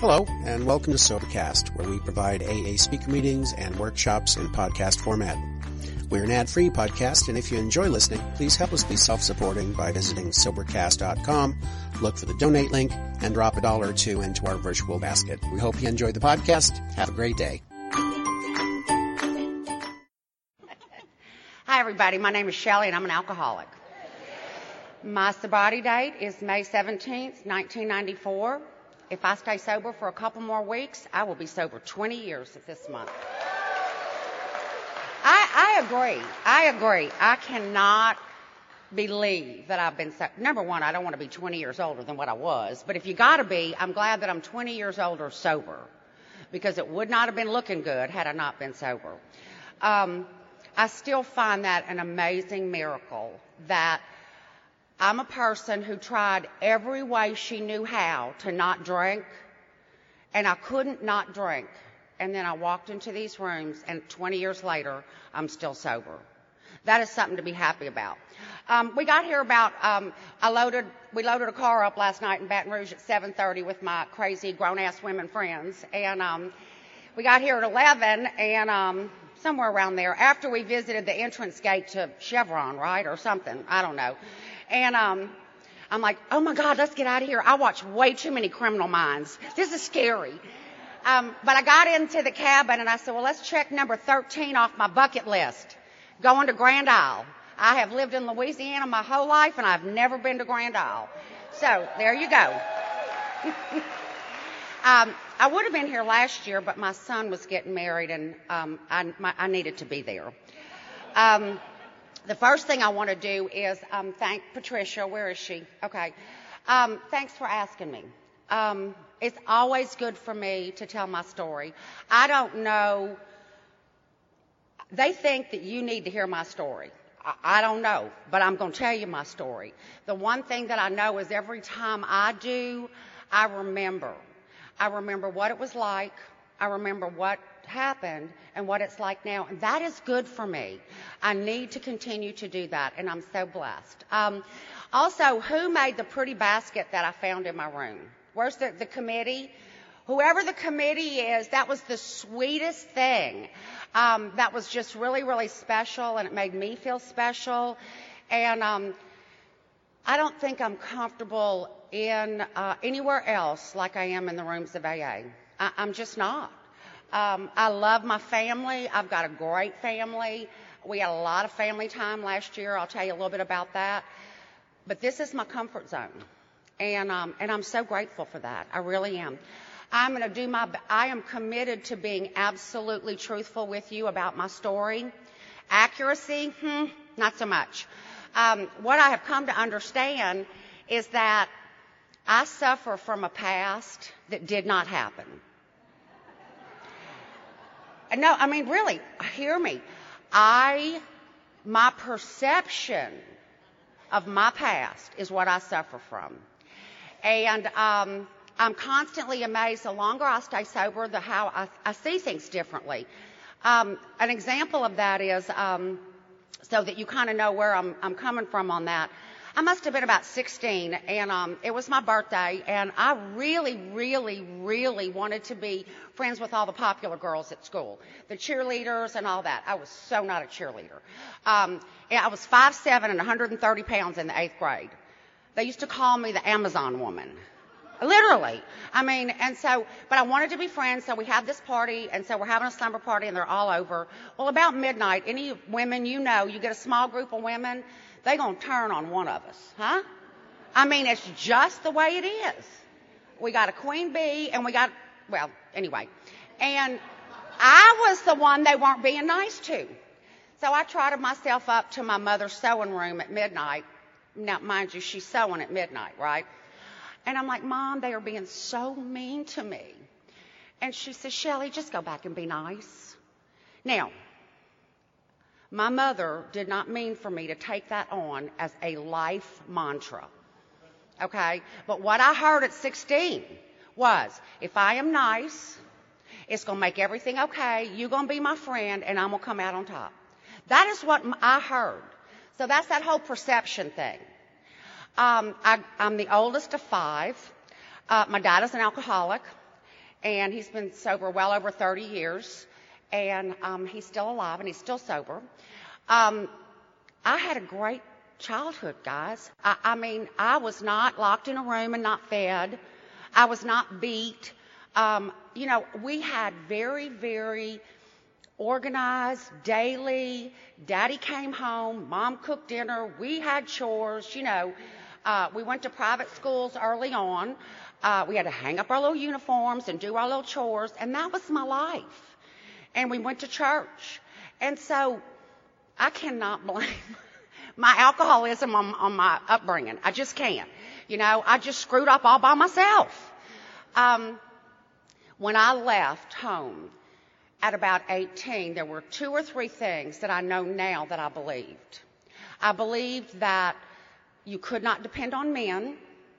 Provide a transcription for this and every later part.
Hello, and welcome to Sobercast, where we provide AA speaker meetings and workshops in podcast format. We're an ad-free podcast, and if you enjoy listening, please help us be self-supporting by visiting Sobercast.com, look for the donate link, and drop $1 or $2 into our virtual basket. We hope you enjoyed the podcast. Have a great day. Hi, everybody. My name is Shelley, and I'm an alcoholic. My sobriety date is May 17th, 1994. If I stay sober for a couple more weeks, I will be sober 20 years this month. I agree. I cannot believe that I've been sober. Number one, I don't want to be 20 years older than what I was. But if you got to be, I'm glad that I'm 20 years older sober, because it would not have been looking good had I not been sober. I still find that an amazing miracle that I'm a person who tried every way she knew how to not drink, and I couldn't not drink. And then I walked into these rooms, and 20 years later, I'm still sober. That is something to be happy about. We got here about, we loaded a car up last night in Baton Rouge at 7:30 with my crazy grown-ass women friends, and we got here at 11, and somewhere around there, after we visited the entrance gate to Chevron, right, or something, I don't know. And I'm like, oh my God, let's get out of here. I watch way too many Criminal Minds. This is scary. But I got into the cabin and I said, well, let's check number 13 off my bucket list. Going to Grand Isle. I have lived in Louisiana my whole life and I've never been to Grand Isle. So there you go. I would have been here last year, but my son was getting married and I needed to be there. The first thing I want to do is thank Patricia. Where is she? Okay. Thanks for asking me. It's always good for me to tell my story. I don't know. They think that you need to hear my story. I don't know, but I'm going to tell you my story. The one thing that I know is every time I do, I remember. I remember what it was like. I remember what happened and what it's like now. And that is good for me. I need to continue to do that, and I'm so blessed. Also, who made the pretty basket that I found in my room? Where's the committee? Whoever the committee is, that was the sweetest thing. That was just really, really special, and it made me feel special. And I don't think I'm comfortable in anywhere else like I am in the rooms of AA. I'm just not. I love my family. I've got a great family. We had a lot of family time last year. I'll tell you a little bit about that. But this is my comfort zone. And I'm so grateful for that. I really am. I am committed to being absolutely truthful with you about my story. Accuracy, not so much. What I have come to understand is that I suffer from a past that did not happen. No, I mean, really, hear me. My perception of my past is what I suffer from. And I'm constantly amazed, the longer I stay sober, how I see things differently. An example of that is, so that you kind of know where I'm coming from on that. I must have been about 16, and it was my birthday, and I really, really, really wanted to be friends with all the popular girls at school, the cheerleaders and all that. I was so not a cheerleader. I was 5'7" and 130 pounds in the 8th grade. They used to call me the Amazon woman. Literally. I mean, but I wanted to be friends, so we had this party, and so we're having a slumber party, and they're all over. Well, about midnight, any women you know, you get a small group of women, they gonna turn on one of us, huh? I mean, it's just the way it is. We got a queen bee, and anyway. And I was the one they weren't being nice to. So I trotted myself up to my mother's sewing room at midnight. Now, mind you, she's sewing at midnight, right? And I'm like, Mom, they are being so mean to me. And she says, Shelley, just go back and be nice. Now, my mother did not mean for me to take that on as a life mantra, okay? But what I heard at 16 was, if I am nice, it's going to make everything okay, you're going to be my friend, and I'm going to come out on top. That is what I heard. So that's that whole perception thing. I'm the oldest of 5. My dad is an alcoholic, and he's been sober well over 30 years, and he's still alive and he's still sober. I had a great childhood, guys. I mean, I was not locked in a room and not fed. I was not beat. You know, we had very, very organized daily. Daddy came home, Mom cooked dinner, we had chores, you know. We went to private schools early on. We had to hang up our little uniforms and do our little chores, and that was my life. And we went to church. And so I cannot blame my alcoholism on my upbringing. I just can't. You know, I just screwed up all by myself. When I left home at about 18, there were 2 or 3 things that I know now that I believed. I believed that you could not depend on men.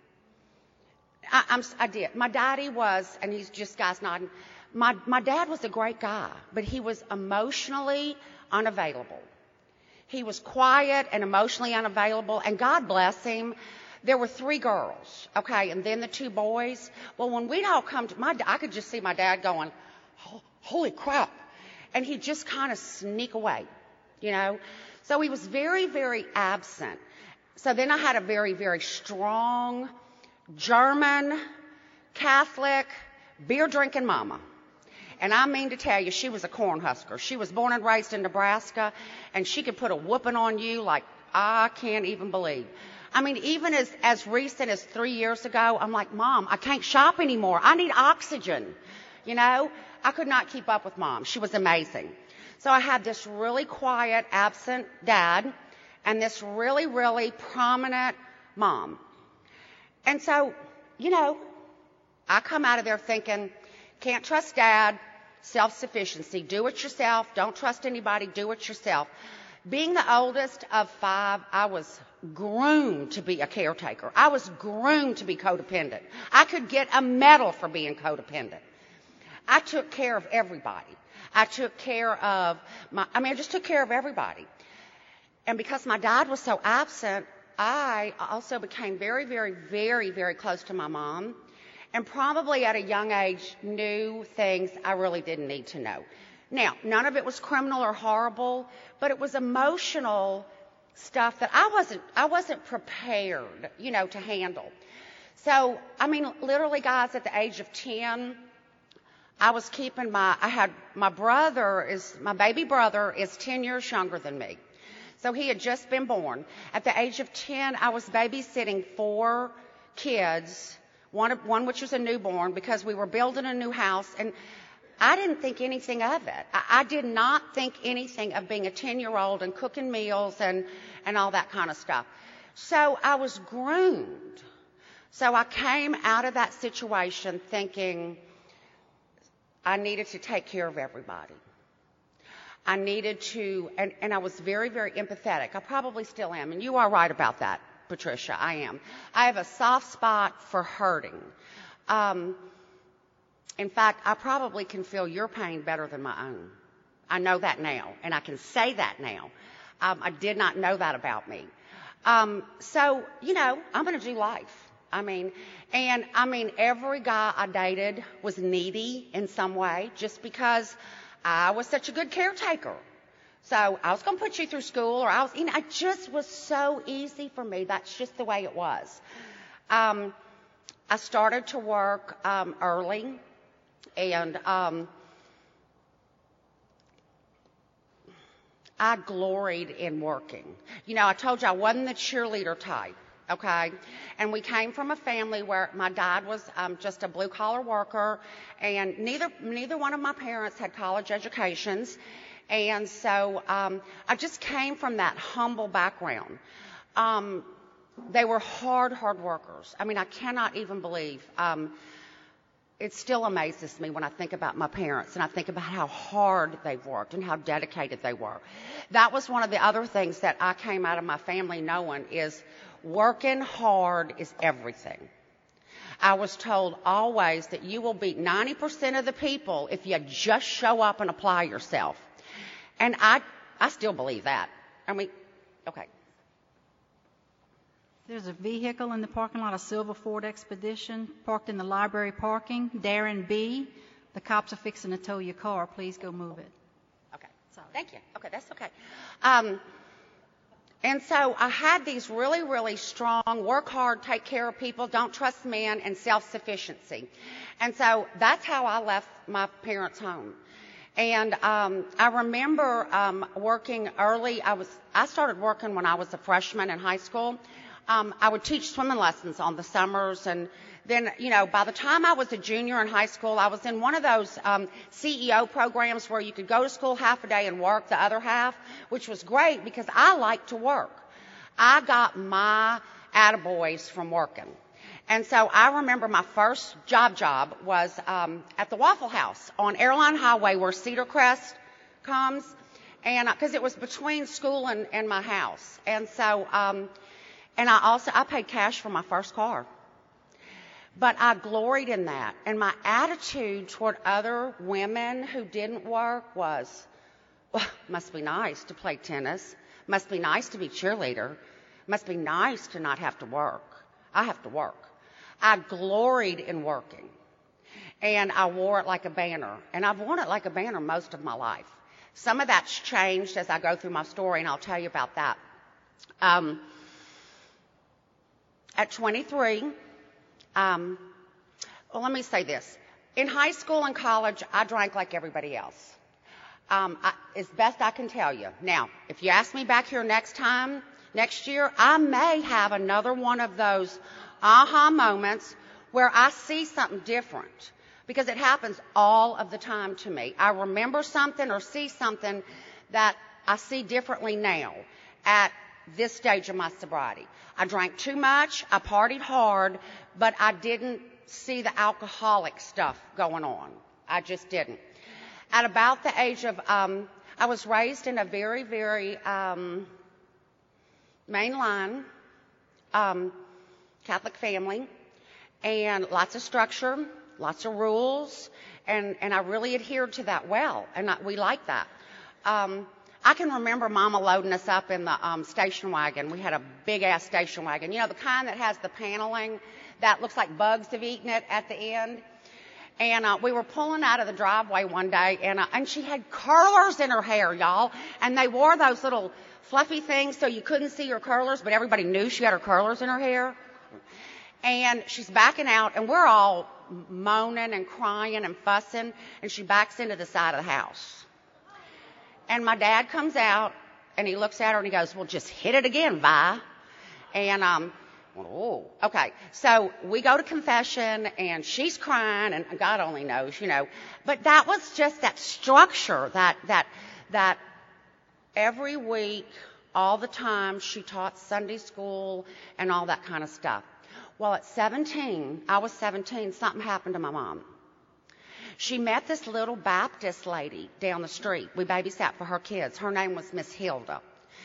I did. My daddy was, and he's just guys nodding, my dad was a great guy, but he was emotionally unavailable. He was quiet and emotionally unavailable, and God bless him. There were 3 girls, okay, and then the 2 boys. Well, when we'd all come to I could just see my dad going, holy crap. And he'd just kind of sneak away, you know. So he was very, very absent. So then I had a very, very strong German, Catholic, beer-drinking mama. And I mean to tell you, she was a Cornhusker. She was born and raised in Nebraska, and she could put a whooping on you like I can't even believe. I mean, even as recent as 3 years ago, I'm like, Mom, I can't shop anymore. I need oxygen. You know, I could not keep up with Mom. She was amazing. So I had this really quiet, absent dad and this really, really prominent mom. And so, you know, I come out of there thinking, can't trust Dad, self-sufficiency, do it yourself, don't trust anybody, do it yourself. Being the oldest of 5, I was groomed to be a caretaker. I was groomed to be codependent. I could get a medal for being codependent. I took care of everybody. I took care of I just took care of everybody. And because my dad was so absent, I also became very, very, very, very close to my mom. And probably at a young age knew things I really didn't need to know. Now, none of it was criminal or horrible, but it was emotional stuff that I wasn't prepared, you know, to handle. So, I mean, literally, guys, at the age of 10, I was keeping my baby brother is 10 years younger than me. So he had just been born. At the age of 10, I was babysitting 4 kids, one which was a newborn, because we were building a new house, and I didn't think anything of it. I did not think anything of being a 10-year-old and cooking meals and all that kind of stuff. So I was groomed. So I came out of that situation thinking I needed to take care of everybody. I needed to, and I was very, very empathetic. I probably still am, and you are right about that, Patricia. I am. I have a soft spot for hurting. In fact, I probably can feel your pain better than my own. I know that now, and I can say that now. I did not know that about me. So, you know, I'm going to do life. Every guy I dated was needy in some way just because I was such a good caretaker. So I was going to put you through school, or it just was so easy for me. That's just the way it was. I started to work early, and I gloried in working. You know, I told you I wasn't the cheerleader type. Okay, and we came from a family where my dad was just a blue-collar worker, and neither one of my parents had college educations, and so I just came from that humble background. They were hard workers. I mean, I cannot even believe. It still amazes me when I think about my parents and I think about how hard they've worked and how dedicated they were. That was one of the other things that I came out of my family knowing is working hard is everything. I was told always that you will beat 90% of the people if you just show up and apply yourself. And I still believe that. I mean, okay. There's a vehicle in the parking lot, a silver Ford Expedition, parked in the library parking. Darren B., the cops are fixing to tow your car. Please go move it. Okay. Sorry. Thank you. Okay, that's okay. And so I had these really, really strong, work hard, take care of people, don't trust men, and self-sufficiency. And so that's how I left my parents' home. And I remember working early. I started working when I was a freshman in high school. I would teach swimming lessons on the summers, and then, by the time I was a junior in high school, I was in one of those CEO programs where you could go to school half a day and work the other half, which was great because I like to work. I got my attaboys from working. And so I remember my first job was at the Waffle House on Airline Highway where Cedar Crest comes, and because it was between school and my house. And so, and I paid cash for my first car. But I gloried in that. And my attitude toward other women who didn't work was, well, must be nice to play tennis. Must be nice to be cheerleader. Must be nice to not have to work. I have to work. I gloried in working. And I wore it like a banner. And I've worn it like a banner most of my life. Some of that's changed as I go through my story, and I'll tell you about that. At 23, well, let me say this. In high school and college, I drank like everybody else. As best I can tell you. Now, if you ask me back here next year, I may have another one of those aha moments where I see something different, because it happens all of the time to me. I remember something or see something that I see differently now at this stage of my sobriety. I drank too much, I partied hard, but I didn't see the alcoholic stuff going on. I just didn't. At about the age of, I was raised in a very, very mainline Catholic family, and lots of structure, lots of rules, and I really adhered to that well, and we liked that. I can remember Mama loading us up in the station wagon. We had a big-ass station wagon, the kind that has the paneling that looks like bugs have eaten it at the end. And we were pulling out of the driveway one day, and she had curlers in her hair, y'all, and they wore those little fluffy things so you couldn't see her curlers, but everybody knew she had her curlers in her hair. And she's backing out, and we're all moaning and crying and fussing, and she backs into the side of the house. And my dad comes out, and he looks at her, and he goes, well, just hit it again, Vi. And, oh, okay. So we go to confession, and she's crying, and God only knows, But that was just that structure, that every week, all the time, she taught Sunday school and all that kind of stuff. Well, at 17, I was 17, something happened to my mom. She met this little Baptist lady down the street. We babysat for her kids. Her name was Miss Hilda.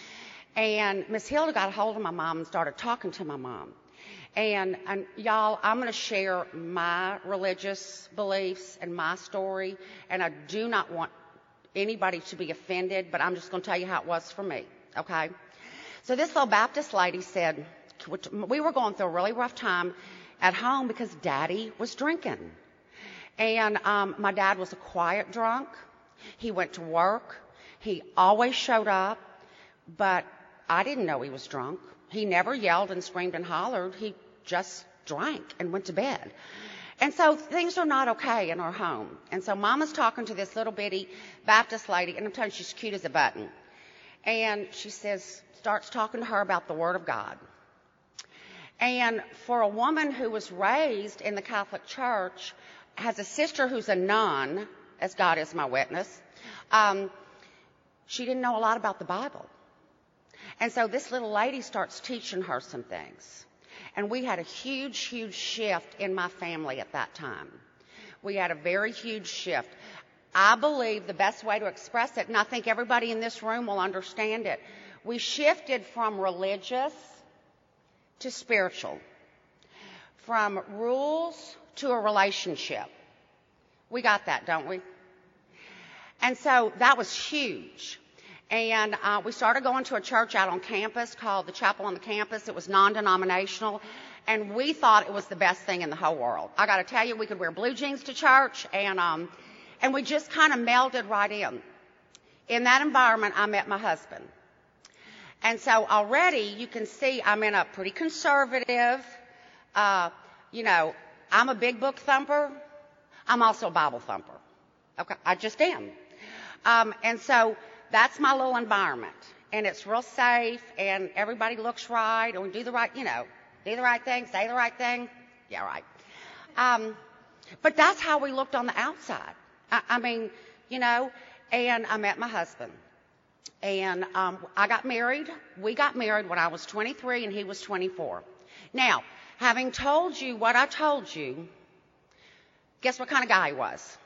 And Miss Hilda got a hold of my mom and started talking to my mom. And y'all, I'm going to share my religious beliefs and my story, and I do not want anybody to be offended, but I'm just going to tell you how it was for me, okay? So this little Baptist lady said, we were going through a really rough time at home because Daddy was drinking. And my dad was a quiet drunk. He went to work. He always showed up, but I didn't know he was drunk. He never yelled and screamed and hollered. He just drank and went to bed. And so things are not okay in our home. And so Mama's talking to this little bitty Baptist lady, and I'm telling you, she's cute as a button. And she starts talking to her about the Word of God. And for a woman who was raised in the Catholic Church, has a sister who's a nun, as God is my witness, she didn't know a lot about the Bible. And so this little lady starts teaching her some things. And we had a huge, huge shift in my family at that time. We had a very huge shift. I believe the best way to express it, and I think everybody in this room will understand it, we shifted from religious to spiritual, from rules to a relationship. We got that, don't we? And so that was huge. And we started going to a church out on campus called the Chapel on the Campus. It was non-denominational, and we thought it was the best thing in the whole world. I got to tell you, we could wear blue jeans to church, and we just kind of melded right in. In that environment, I met my husband. And so already you can see I'm in a pretty conservative, I'm a big book thumper. I'm also a Bible thumper. Okay, I just am. And so that's my little environment. And it's real safe, and everybody looks right, and we do the right, do the right thing, say the right thing. Yeah, right. But that's how we looked on the outside. And I met my husband. And I got married. We got married when I was 23 and he was 24. Now, having told you what I told you, guess what kind of guy he was?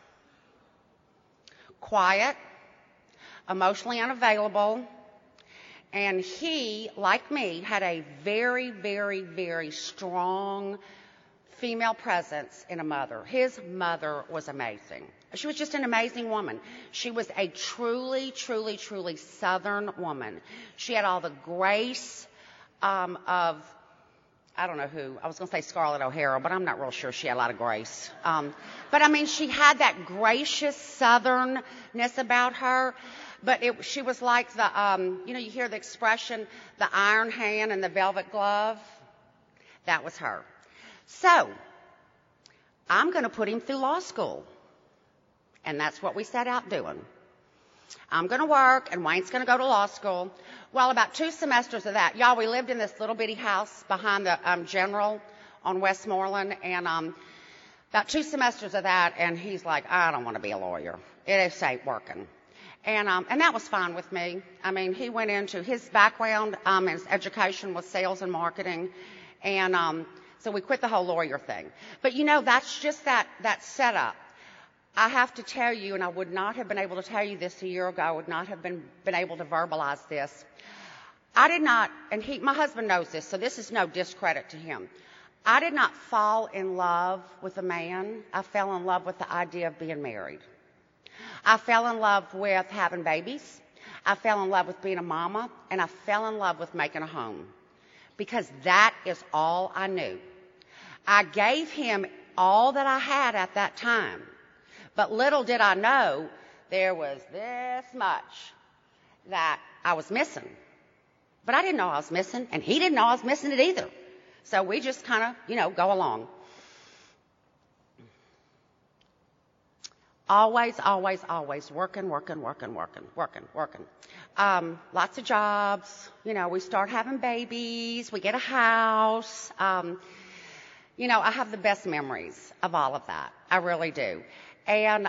Quiet, emotionally unavailable, and he, like me, had a very, very, very strong female presence in a mother. His mother was amazing. She was just an amazing woman. She was a truly, truly, truly Southern woman. She had all the grace of, I don't know who. I was going to say Scarlett O'Hara, but I'm not real sure she had a lot of grace. But she had that gracious Southernness about her. But she was like the, you hear the expression, the iron hand and the velvet glove. That was her. So, I'm going to put him through law school. And that's what we set out doing. I'm going to work, and Wayne's going to go to law school. Well, about 2 semesters of that, y'all, we lived in this little bitty house behind the General on Westmoreland, and about 2 semesters of that, and he's like, I don't want to be a lawyer. It ain't working. And that was fine with me. He went into his background, his education was sales and marketing, and so we quit the whole lawyer thing. But that's just that setup. I have to tell you, and I would not have been able to tell you this a year ago, I would not have been able to verbalize this. I did not, and my husband knows this, so this is no discredit to him. I did not fall in love with a man. I fell in love with the idea of being married. I fell in love with having babies. I fell in love with being a mama, and I fell in love with making a home. Because that is all I knew. I gave him all that I had at that time. But little did I know there was this much that I was missing. But I didn't know I was missing, and he didn't know I was missing it either. So we just kind of, go along. Always, always, always working. Lots of jobs. We start having babies. We get a house. I have the best memories of all of that. I really do. And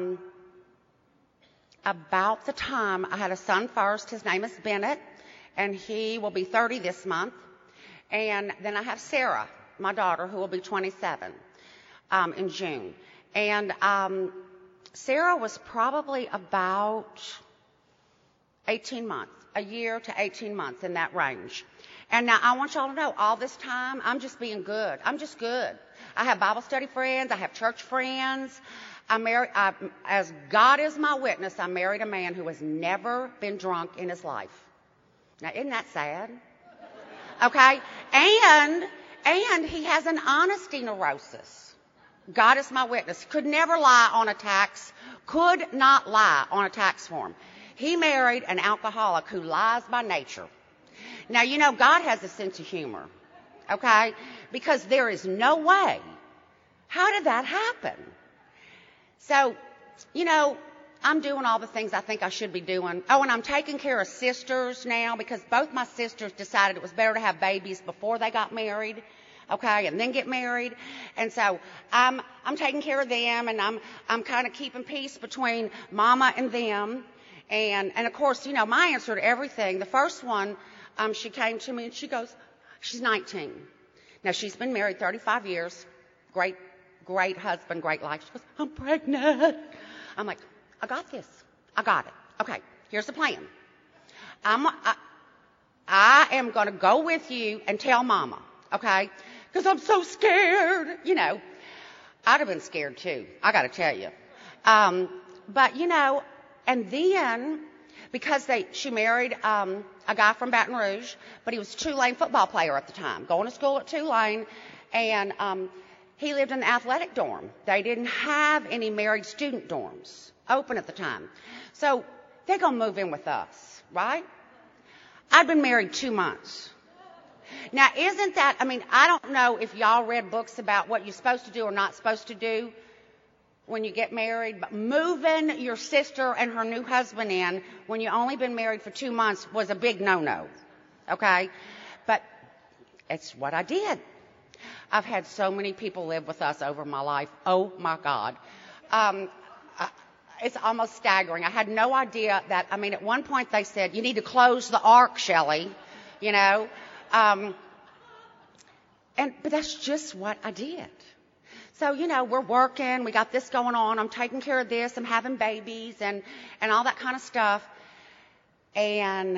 about the time I had a son first, his name is Bennett, and he will be 30 this month. And then I have Sarah, my daughter, who will be 27 in June. And Sarah was probably about 18 months, a year to 18 months in that range. And now I want y'all to know, all this time, I'm just being good. I'm just good. I have Bible study friends. I have church friends. As God is my witness, I married a man who has never been drunk in his life. Now, isn't that sad? Okay? And he has an honesty neurosis. God is my witness. Could never lie on a tax. Could not lie on a tax form. He married an alcoholic who lies by nature. Now, God has a sense of humor. Okay? Because there is no way. How did that happen? So, I'm doing all the things I think I should be doing. Oh, and I'm taking care of sisters now because both my sisters decided it was better to have babies before they got married, okay, and then get married. And so I'm taking care of them, and I'm kind of keeping peace between Mama and them. And of course, my answer to everything. The first one, she came to me and she goes, she's 19. Now she's been married 35 years. Great husband, great life. She goes, I'm pregnant. I'm like, I got this. I got it. Okay, here's the plan. I am going to go with you and tell Mama, okay? Because I'm so scared. I'd have been scared too. I got to tell you. But and then, because she married a guy from Baton Rouge, but he was a Tulane football player at the time, going to school at Tulane, and he lived in the athletic dorm. They didn't have any married student dorms open at the time. So they're going to move in with us, right? I'd been married 2 months. Now, isn't that, I don't know if y'all read books about what you're supposed to do or not supposed to do when you get married, but moving your sister and her new husband in when you only been married for 2 months was a big no-no, okay? But it's what I did. I've had so many people live with us over my life. Oh, my God. It's almost staggering. I had no idea that, at one point they said, you need to close the ark, Shelley, you know. But that's just what I did. So, we're working, we got this going on, I'm taking care of this, I'm having babies and all that kind of stuff. And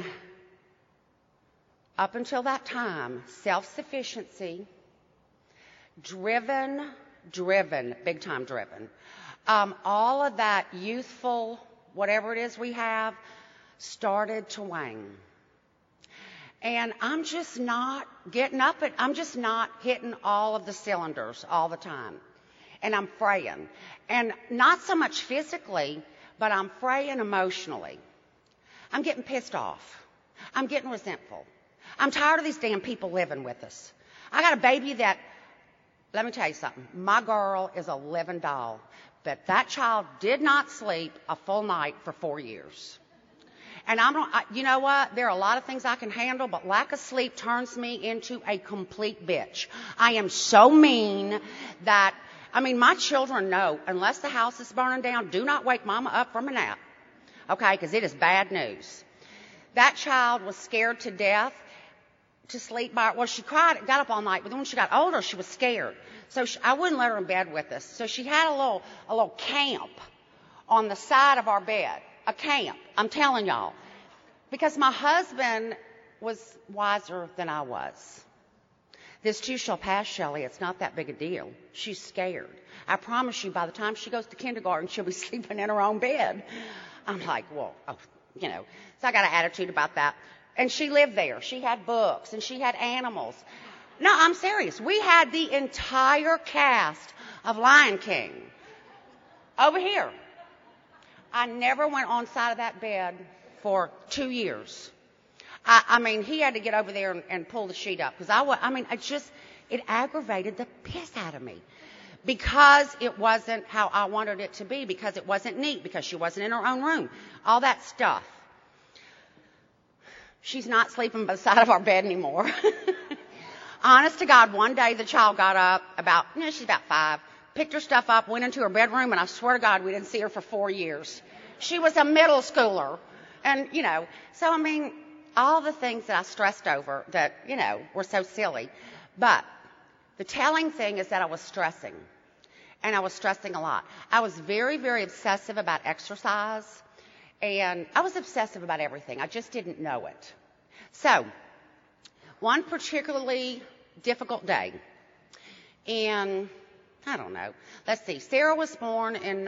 up until that time, self-sufficiency, driven, big time driven. All of that youthful, whatever it is we have, started to wane. And I'm just not I'm just not hitting all of the cylinders all the time. And I'm fraying. And not so much physically, but I'm fraying emotionally. I'm getting pissed off. I'm getting resentful. I'm tired of these damn people living with us. I got a baby that, let me tell you something, my girl is a living doll. But that child did not sleep a full night for 4 years. And you know what? There are a lot of things I can handle, but lack of sleep turns me into a complete bitch. I am so mean that, my children know, unless the house is burning down, do not wake Mama up from a nap. Okay? Because it is bad news. That child was scared to death to sleep by, well, she cried, got up all night, but then when she got older, she was scared. So I wouldn't let her in bed with us. So she had a little camp on the side of our bed. A camp, I'm telling y'all. Because my husband was wiser than I was. This too shall pass, Shelley. It's not that big a deal. She's scared. I promise you, by the time she goes to kindergarten, she'll be sleeping in her own bed. I'm like, well, So I got an attitude about that. And she lived there. She had books and she had animals. No, I'm serious. We had the entire cast of Lion King over here. I never went on side of that bed for 2 years. He had to get over there and pull the sheet up because it aggravated the piss out of me because it wasn't how I wanted it to be, because it wasn't neat, because she wasn't in her own room, all that stuff. She's not sleeping by the side of our bed anymore. Honest to God, one day the child got up she's about 5, picked her stuff up, went into her bedroom, and I swear to God, we didn't see her for 4 years. She was a middle schooler. And, so all the things that I stressed over that, were so silly. But the telling thing is that I was stressing. And I was stressing a lot. I was very, very obsessive about exercise. And I was obsessive about everything. I just didn't know it. So, one particularly difficult day. And I don't know. Let's see. Sarah was born in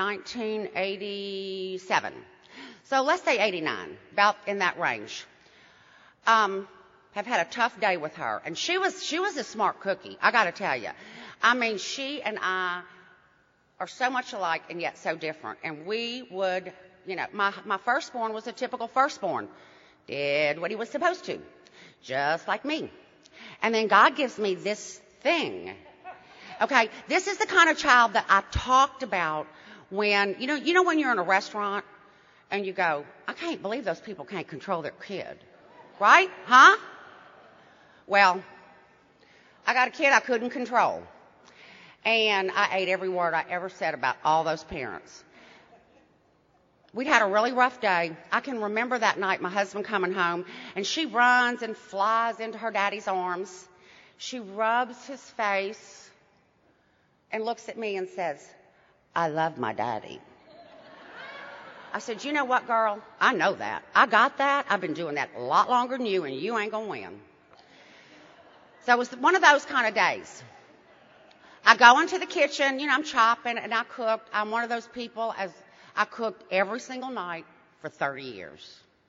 1987. So let's say 89, about in that range. Have had a tough day with her. And she was a smart cookie, I got to tell you. She and I are so much alike and yet so different. And we would, my firstborn was a typical firstborn. Did what he was supposed to, just like me. And then God gives me this thing. Okay, this is the kind of child that I talked about when, when you're in a restaurant and you go, I can't believe those people can't control their kid. Right? Huh? Well, I got a kid I couldn't control. And I ate every word I ever said about all those parents. We'd had a really rough day. I can remember that night my husband coming home, and she runs and flies into her daddy's arms. She rubs his face and looks at me and says, I love my daddy. I said, you know what, girl? I know that. I got that. I've been doing that a lot longer than you, and you ain't going to win. So it was one of those kind of days. I go into the kitchen, I'm chopping, and I cooked. I'm one of those people, as I cooked every single night for 30 years.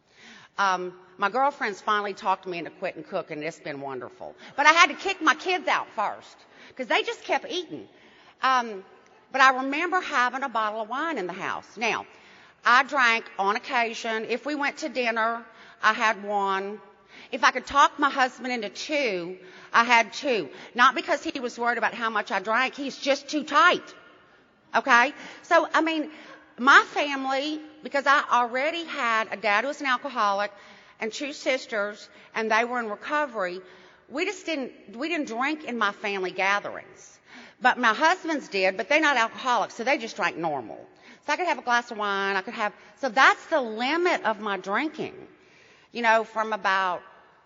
My girlfriends finally talked me into quitting cooking, and it's been wonderful. But I had to kick my kids out first because they just kept eating. But I remember having a bottle of wine in the house. Now, I drank on occasion. If we went to dinner, I had one. If I could talk my husband into two, I had two. Not because he was worried about how much I drank. He's just too tight. Okay? So, I mean, my family, because I already had a dad who was an alcoholic and two sisters, and they were in recovery, we didn't drink in my family gatherings. But my husband's did, but they're not alcoholics, so they just drank normal. So I could have a glass of wine, so that's the limit of my drinking. You know, from about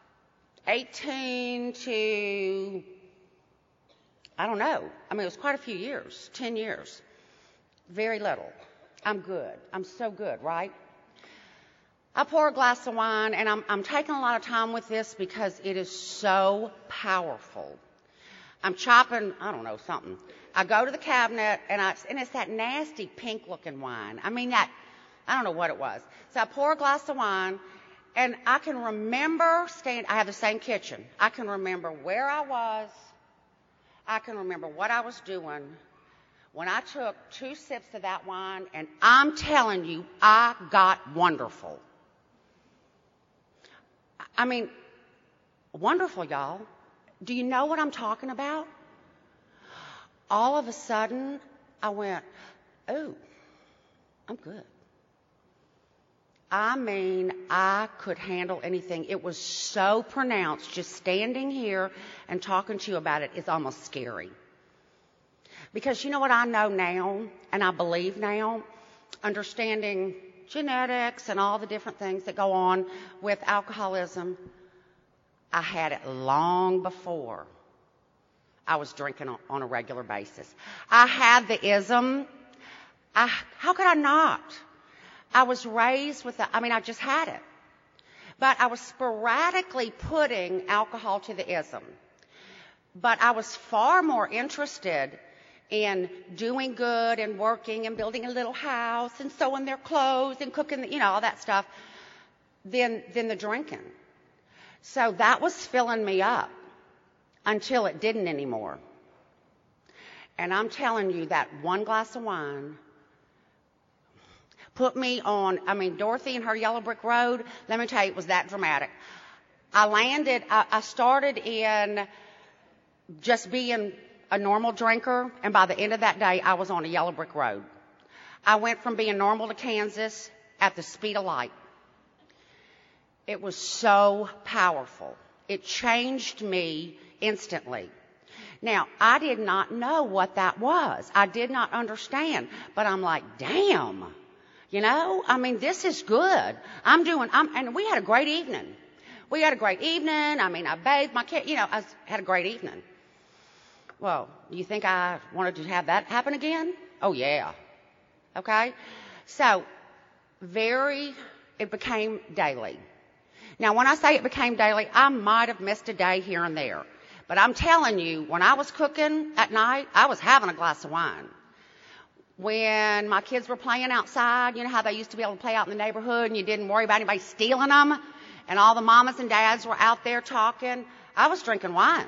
18 to, I don't know. I mean, it was quite a few years, 10 years. Very little. I'm good. I'm so good, right? I pour a glass of wine, and I'm taking a lot of time with this because it is so powerful. I'm chopping, I don't know, something. I go to the cabinet, and it's that nasty pink-looking wine. I mean, I don't know what it was. So I pour a glass of wine, and I can remember I have the same kitchen. I can remember where I was. I can remember what I was doing when I took 2 sips of that wine, and I'm telling you, I got wonderful. I mean, wonderful, y'all. Do you know what I'm talking about? All of a sudden, I went, oh, I'm good. I mean, I could handle anything. It was so pronounced. Just standing here and talking to you about it is almost scary. Because you know what I know now, and I believe now, understanding genetics and all the different things that go on with alcoholism, I had it long before I was drinking on a regular basis. I had the ism. How could I not? I was raised with I just had it. But I was sporadically putting alcohol to the ism. But I was far more interested in doing good and working and building a little house and sewing their clothes and cooking, all that stuff than the drinking. So that was filling me up until it didn't anymore. And I'm telling you, that one glass of wine put me on, Dorothy and her Yellow Brick Road, let me tell you, it was that dramatic. I started in just being a normal drinker, and by the end of that day, I was on a Yellow Brick Road. I went from being normal to Kansas at the speed of light. It was so powerful. It changed me instantly. Now, I did not know what that was. I did not understand, but I'm like, damn, this is good. And we had a great evening. I bathed my kid, I had a great evening. Well, you think I wanted to have that happen again? Oh, yeah. Okay? So, it became daily. Now, when I say it became daily, I might have missed a day here and there. But I'm telling you, when I was cooking at night, I was having a glass of wine. When my kids were playing outside, you know how they used to be able to play out in the neighborhood and you didn't worry about anybody stealing them? And all the mamas and dads were out there talking. I was drinking wine.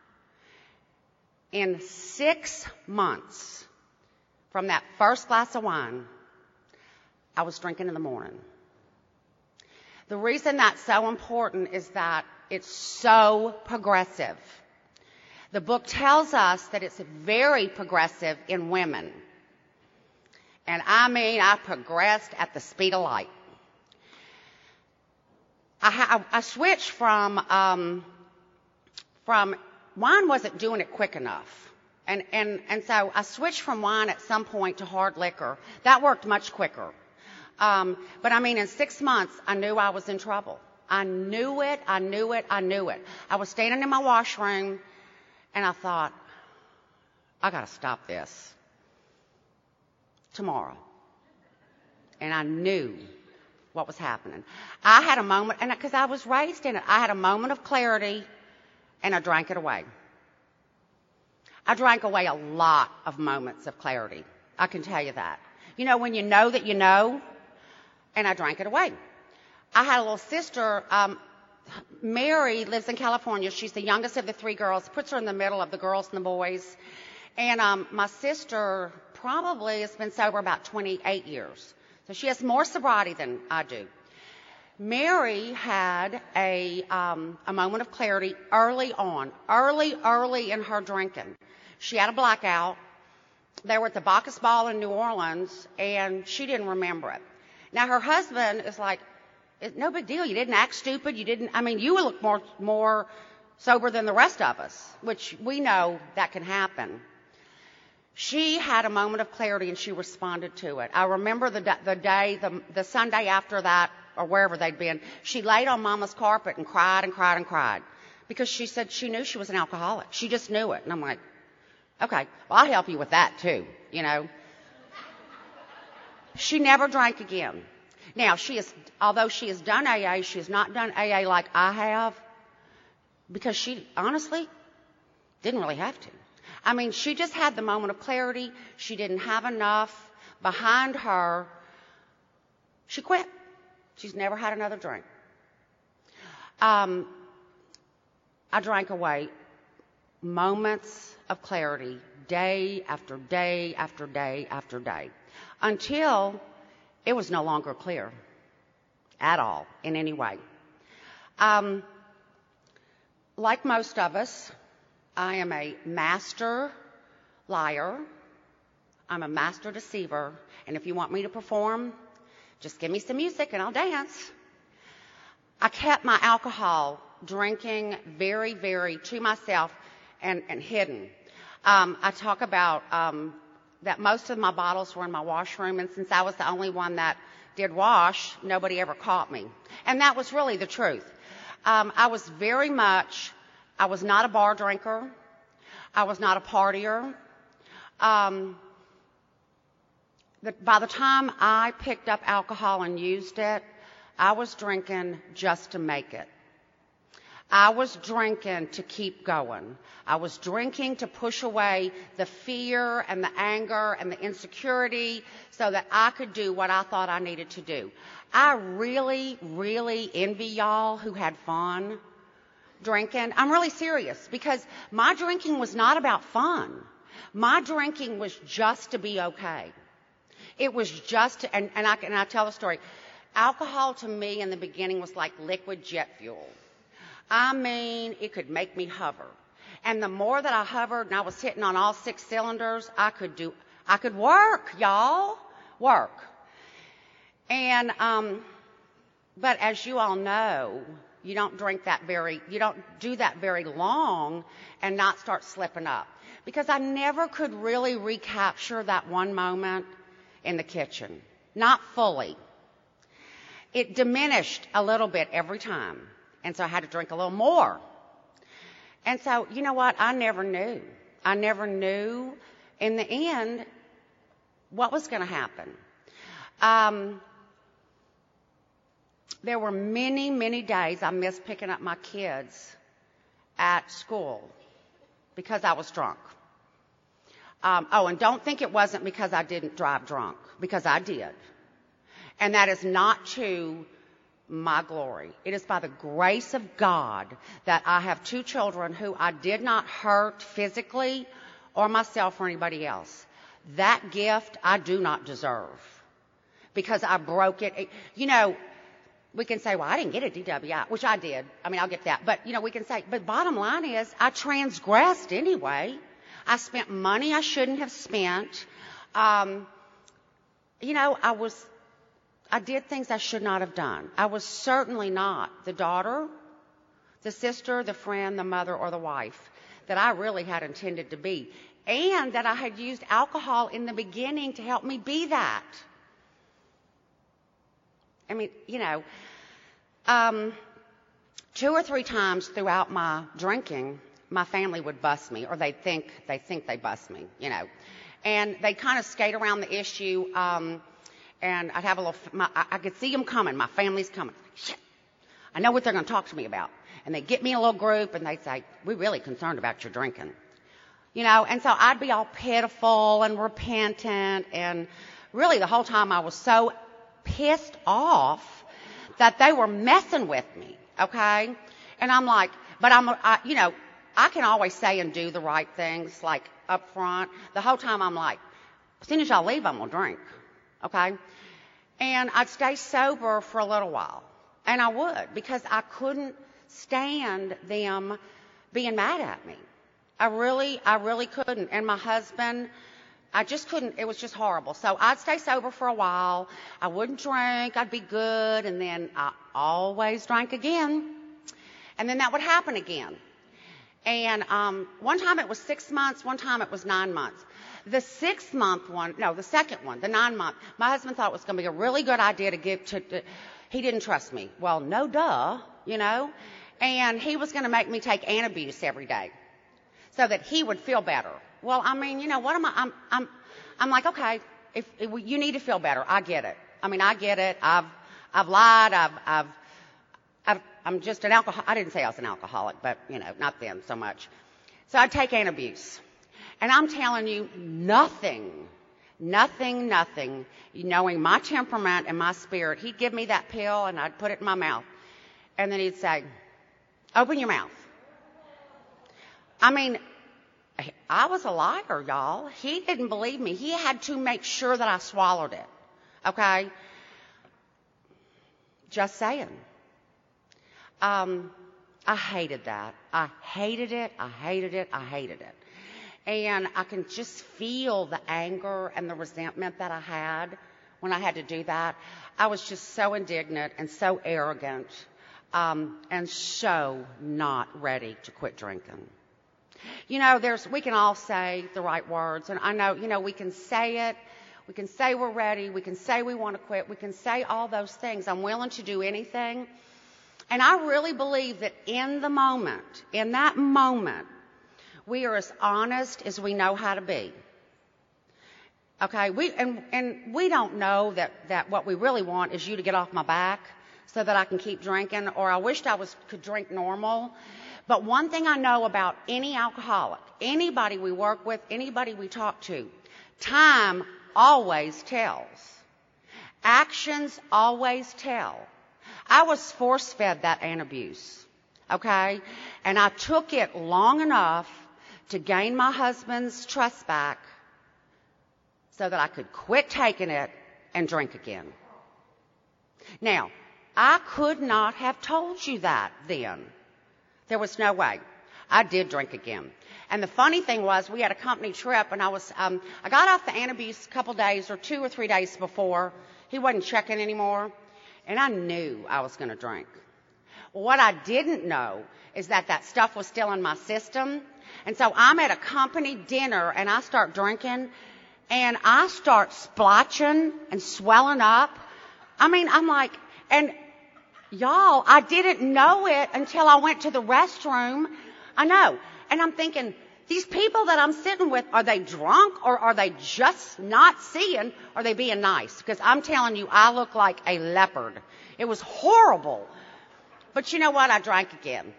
In 6 months, from that first glass of wine, I was drinking in the morning. The reason that's so important is that it's so progressive. The book tells us that it's very progressive in women. And I progressed at the speed of light. I switched from wine wasn't doing it quick enough. And so I switched from wine at some point to hard liquor. That worked much quicker. But in 6 months, I knew I was in trouble. I knew it. I was standing in my washroom, and I thought, I got to stop this tomorrow. And I knew what was happening. I had a moment, and because I was raised in it, I had a moment of clarity, and I drank it away. I drank away a lot of moments of clarity. I can tell you that. When you know that you know, and I drank it away. I had a little sister, Mary lives in California. She's the youngest of the three girls, puts her in the middle of the girls and the boys. And my sister probably has been sober about 28 years. So she has more sobriety than I do. Mary had a moment of clarity early on, early in her drinking. She had a blackout. They were at the Bacchus Ball in New Orleans, and she didn't remember it. Now, her husband is like, it's no big deal. You didn't act stupid. You look more sober than the rest of us, which we know that can happen. She had a moment of clarity, and she responded to it. I remember the Sunday after that, or wherever they'd been, she laid on Mama's carpet and cried and cried and cried because she said she knew she was an alcoholic. She just knew it. And I'm like, okay, well, I'll help you with that too, She never drank again. Now, although she has done AA, she has not done AA like I have because she honestly didn't really have to. She just had the moment of clarity. She didn't have enough behind her. She quit. She's never had another drink. I drank away moments of clarity, day after day after day after day, until it was no longer clear at all in any way. Like most of us, I am a master liar. I'm a master deceiver. And if you want me to perform, just give me some music and I'll dance. I kept my alcohol drinking very, very to myself and hidden. I talk about that most of my bottles were in my washroom, and since I was the only one that did wash, nobody ever caught me. And that was really the truth. I was not a bar drinker. I was not a partier. By the time I picked up alcohol and used it, I was drinking just to make it. I was drinking to keep going. I was drinking to push away the fear and the anger and the insecurity so that I could do what I thought I needed to do. I really, really envy y'all who had fun drinking. I'm really serious because my drinking was not about fun. My drinking was just to be okay. It was just to, and I tell the story. Alcohol to me in the beginning was like liquid jet fuel. It could make me hover. And the more that I hovered and I was hitting on all 6 cylinders, I could work, y'all. Work. And, but as you all know, you don't do that very long and not start slipping up. Because I never could really recapture that one moment in the kitchen. Not fully. It diminished a little bit every time. And so I had to drink a little more. And so, you know what? I never knew. I never knew in the end what was going to happen. There were many, many days I missed picking up my kids at school because I was drunk. And don't think it wasn't because I didn't drive drunk, because I did. And that is not to my glory. It is by the grace of God that I have 2 children who I did not hurt physically or myself or anybody else. That gift I do not deserve because I broke it. We can say, well, I didn't get a DWI, which I did. I'll get that. But, we can say, but bottom line is I transgressed anyway. I spent money I shouldn't have spent. I did things I should not have done. I was certainly not the daughter, the sister, the friend, the mother, or the wife that I really had intended to be. And that I had used alcohol in the beginning to help me be that. 2 or 3 times throughout my drinking, my family would bust me, or they think they bust me, And they kind of skate around the issue, and I'd have I could see them coming. My family's coming. Shit. I know what they're going to talk to me about. And they'd get me in a little group, and they'd say, we're really concerned about your drinking. And so I'd be all pitiful and repentant, and really the whole time I was so pissed off that they were messing with me, okay? And I'm like, but I can always say and do the right things, like up front. The whole time I'm like, as soon as y'all leave, I'm going to drink, okay? And I'd stay sober for a little while. And I would, because I couldn't stand them being mad at me. I really couldn't. And my husband, I just couldn't. It was just horrible. So I'd stay sober for a while. I wouldn't drink. I'd be good. And then I always drank again. And then that would happen again. And one time it was 6 months. One time it was 9 months. The 6 month one, no, the second one, the 9 month, my husband thought it was going to be a really good idea to give to he didn't trust me. Well, no duh, And he was going to make me take Antabuse every day so that he would feel better. Well, I mean, what am I? I'm like, okay, if you need to feel better, I get it. I get it. I've lied. I'm just an alcoholic. I didn't say I was an alcoholic, but not then so much. So I'd take Antabuse, and I'm telling you, nothing. Knowing my temperament and my spirit, he'd give me that pill, and I'd put it in my mouth, and then he'd say, "Open your mouth." I was a liar, y'all. He didn't believe me. He had to make sure that I swallowed it. Okay? Just saying. I hated that. I hated it. And I can just feel the anger and the resentment that I had when I had to do that. I was just so indignant and so arrogant, and so not ready to quit drinking. We can all say the right words, and I know, we can say it. We can say we're ready. We can say we want to quit. We can say all those things. I'm willing to do anything. And I really believe that in that moment, we are as honest as we know how to be. Okay? We don't know that what we really want is you to get off my back so that I can keep drinking, or I wished I could drink normal. But one thing I know about any alcoholic, anybody we work with, anybody we talk to, time always tells. Actions always tell. I was force-fed that Antabuse, okay? And I took it long enough to gain my husband's trust back so that I could quit taking it and drink again. Now, I could not have told you that then. There was no way. I did drink again. And the funny thing was, we had a company trip, and I got off the Antabuse a couple days or 2 or 3 days before. He wasn't checking anymore, and I knew I was going to drink. Well, what I didn't know is that stuff was still in my system. And so I'm at a company dinner, and I start drinking, and I start splotching and swelling up. I'm like, and y'all, I didn't know it until I went to the restroom. I know. And I'm thinking, these people that I'm sitting with, are they drunk, or are they just not seeing? Are they being nice? Because I'm telling you, I look like a leopard. It was horrible. But you know what? I drank again.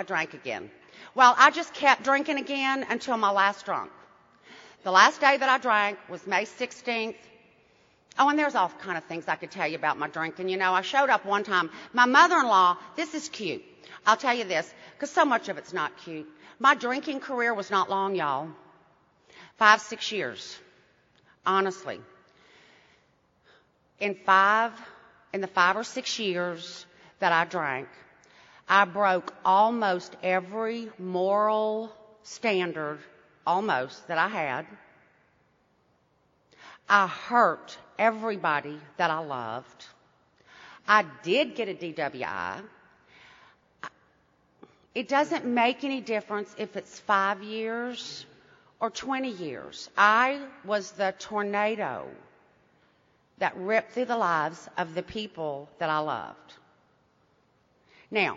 Well, I just kept drinking again until my last drunk. The last day that I drank was May 16th. Oh, and there's all kind of things I could tell you about my drinking. I showed up one time. My mother-in-law, this is cute. I'll tell you this, because so much of it's not cute. My drinking career was not long, y'all. 5-6 years. Honestly. In the 5 or 6 years that I drank, I broke almost every moral standard, almost, that I had. I hurt everybody that I loved. I did get a DWI. It doesn't make any difference if it's 5 years or 20 years. I was the tornado that ripped through the lives of the people that I loved. Now,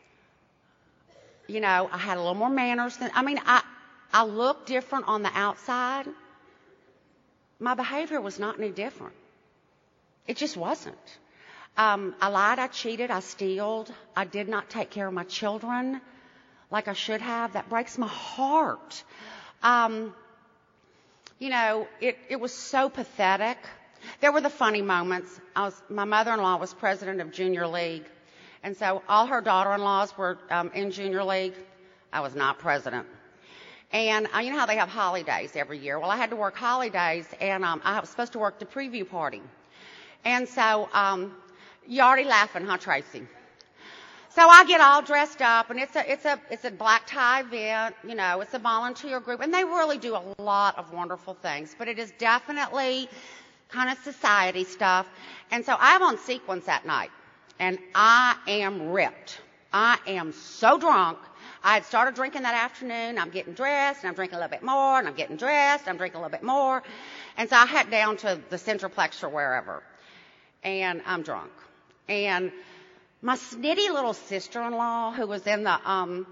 I had a little more manners than, I looked different on the outside. My behavior was not any different. It just wasn't. I lied, I cheated, I stealed. I did not take care of my children like I should have. That breaks my heart. It was so pathetic. There were the funny moments. My mother-in-law was president of Junior League, and so all her daughter-in-laws were in Junior League. I was not president. And you know how they have holidays every year? Well, I had to work holidays, and I was supposed to work the preview party. And so you're already laughing, huh, Tracy? So I get all dressed up, and it's a black tie event. You know, it's a volunteer group, and they really do a lot of wonderful things. But it is definitely kind of society stuff. And so I'm on sequence that night, and I am ripped. I am so drunk. I had started drinking that afternoon. I'm getting dressed, and I'm drinking a little bit more, and I'm getting dressed, I'm drinking a little bit more. And so I head down to the Centroplex or wherever, and I'm drunk. And my snitty little sister-in-law, who was in the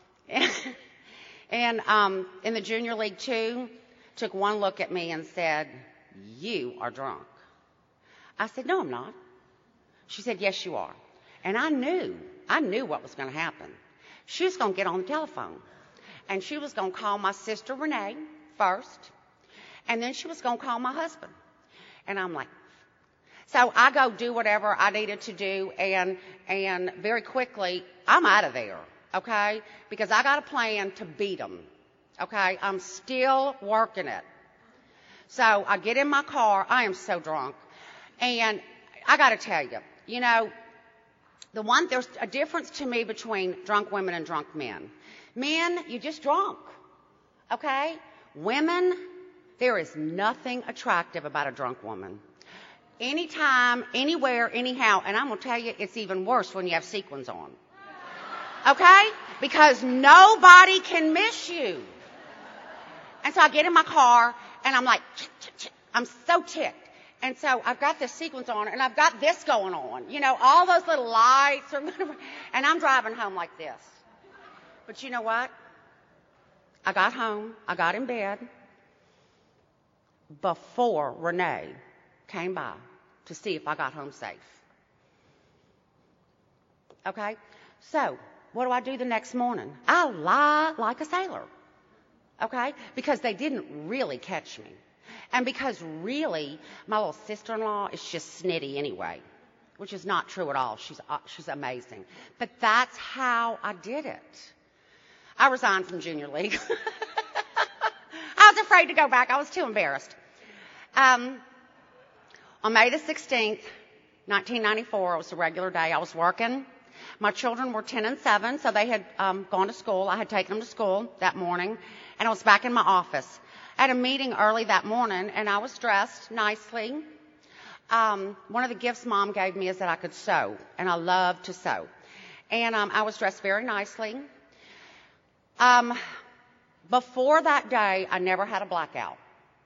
in the Junior League too, took one look at me and said, "You are drunk." I said, "No, I'm not." She said, "Yes, you are." And I knew what was going to happen. She was going to get on the telephone, and she was going to call my sister Renee first, and then she was going to call my husband. And I'm like, so I go do whatever I needed to do, and very quickly, I'm out of there, okay? Because I got a plan to beat them, okay? I'm still working it. So I get in my car. I am so drunk. And I got to tell you, you know, there's a difference to me between drunk women and drunk men. Men, you're just drunk, okay? Women, there is nothing attractive about a drunk woman. Anytime, anywhere, anyhow, and I'm going to tell you, it's even worse when you have sequins on. Okay? Because nobody can miss you. And so I get in my car, and I'm like, I'm so ticked. And so I've got this sequence on, and I've got this going on. You know, all those little lights are and I'm driving home like this. But you know what? I got home. I got in bed before Renee came by to see if I got home safe. Okay? So, what do I do the next morning? I lie like a sailor. Okay? Because they didn't really catch me. And because really, my little sister-in-law is just snitty anyway, which is not true at all. She's amazing. But that's how I did it. I resigned from Junior League. I was afraid to go back. I was too embarrassed. On May the 16th, 1994, it was a regular day. I was working. My children were 10 and 7, so they had gone to school. I had taken them to school that morning, and I was back in my office. I had a meeting early that morning, and I was dressed nicely. One of the gifts Mom gave me is that I could sew, and I love to sew. And I was dressed very nicely. Before that day, I never had a blackout.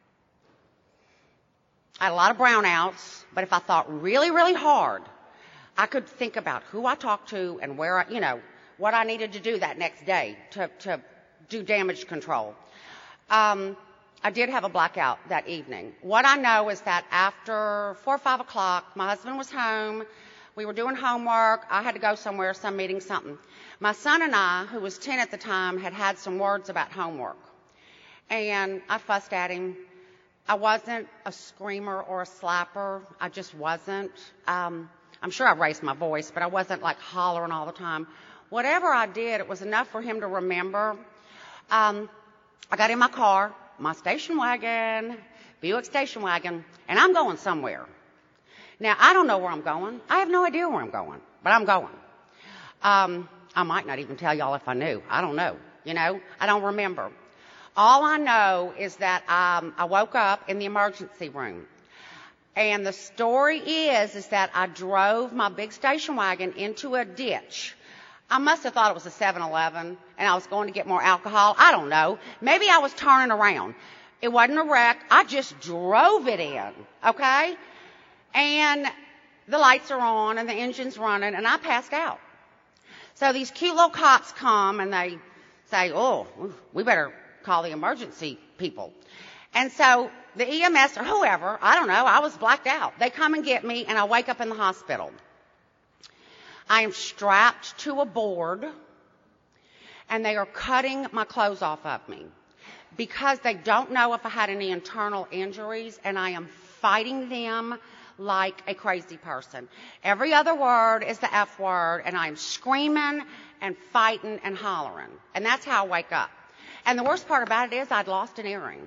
I had a lot of brownouts, but if I thought really, really hard, I could think about who I talked to and where what I needed to do that next day to do damage control. I did have a blackout that evening. What I know is that after 4 or 5 o'clock, my husband was home. We were doing homework. I had to go somewhere, some meeting, something. My son and I, who was 10 at the time, had some words about homework. And I fussed at him. I wasn't a screamer or a slapper. I just wasn't. I'm sure I raised my voice, but I wasn't like hollering all the time. Whatever I did, it was enough for him to remember. I got in my car, my station wagon, Buick station wagon, and I'm going somewhere. Now, I don't know where I'm going. I have no idea where I'm going, but I'm going. I might not even tell y'all if I knew. I don't know. I don't remember. All I know is that I woke up in the emergency room. And the story is that I drove my big station wagon into a ditch. I must have thought it was a 7-Eleven, and I was going to get more alcohol. I don't know. Maybe I was turning around. It wasn't a wreck. I just drove it in, okay? And the lights are on, and the engine's running, and I passed out. So these cute little cops come, and they say, "Oh, we better call the emergency people." And so the EMS or whoever, I don't know, I was blacked out. They come and get me, and I wake up in the hospital. I am strapped to a board, and they are cutting my clothes off of me because they don't know if I had any internal injuries, and I am fighting them like a crazy person. Every other word is the F word, and I'm screaming and fighting and hollering. And that's how I wake up. And the worst part about it is I'd lost an earring.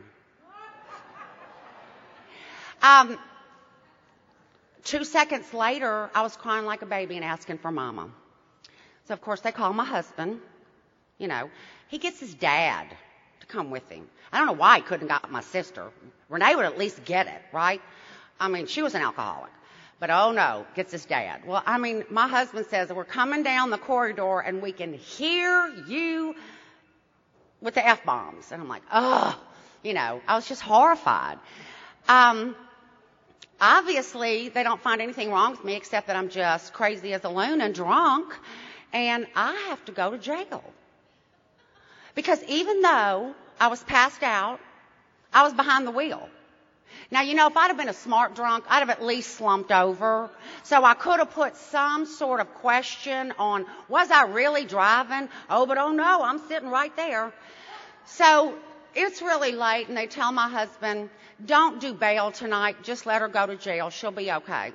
2 seconds later, I was crying like a baby and asking for Mama. So, of course, they call my husband. You know, he gets his dad to come with him. I don't know why he couldn't have got my sister. Renee would at least get it, right? I mean, she was an alcoholic. But, oh, no, gets his dad. Well, I mean, my husband says that we're coming down the corridor and we can hear you with the F-bombs. And I'm like, oh, you know, I was just horrified. Obviously, they don't find anything wrong with me except that I'm just crazy as a loon and drunk, and I have to go to jail. Because even though I was passed out, I was behind the wheel. Now, you know, if I'd have been a smart drunk, I'd have at least slumped over. So I could have put some sort of question on, was I really driving? Oh, but oh no, I'm sitting right there. So it's really late, and they tell my husband, don't do bail tonight. Just let her go to jail. She'll be okay.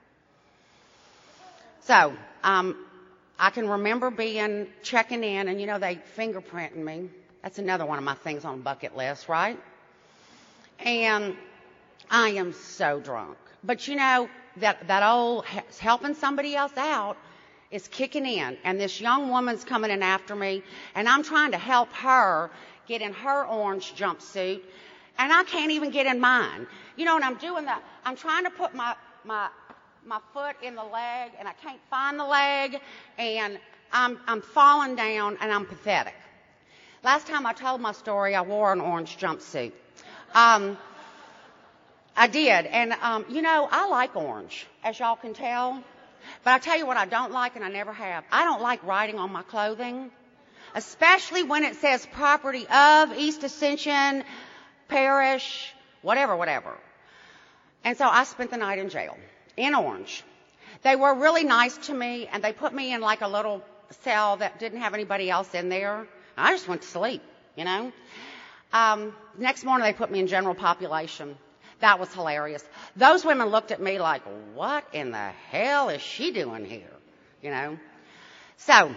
So I can remember checking in, and, you know, they fingerprinting me. That's another one of my things on the bucket list, right? And I am so drunk. But, you know, that old helping somebody else out is kicking in. And this young woman's coming in after me, and I'm trying to help her get in her orange jumpsuit, and I can't even get in mine. You know, and I'm doing that. I'm trying to put my foot in the leg, and I can't find the leg, and I'm falling down, and I'm pathetic. Last time I told my story, I wore an orange jumpsuit. I did, and you know, I like orange, as y'all can tell. But I tell you what I don't like, and I never have. I don't like writing on my clothing, especially when it says property of East Ascension Parish, whatever. And so I spent the night in jail, in orange. They were really nice to me, and they put me in like a little cell that didn't have anybody else in there. I just went to sleep, you know. Next morning, they put me in general population. That was hilarious. Those women looked at me like, what in the hell is she doing here? You know. So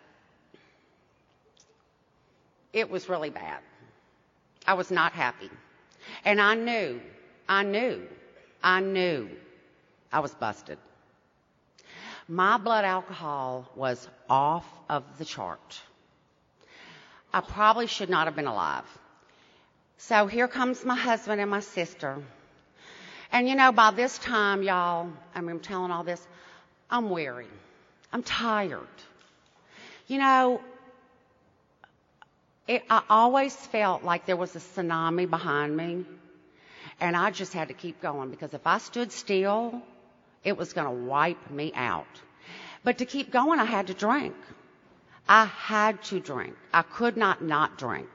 it was really bad. I was not happy. And I knew I was busted. My blood alcohol was off of the chart. I probably should not have been alive. So here comes my husband and my sister. And you know, by this time, y'all, I'm telling all this, I'm weary. I'm tired. You know, I always felt like there was a tsunami behind me, and I just had to keep going, because if I stood still, it was going to wipe me out. But to keep going, I had to drink. I had to drink. I could not drink.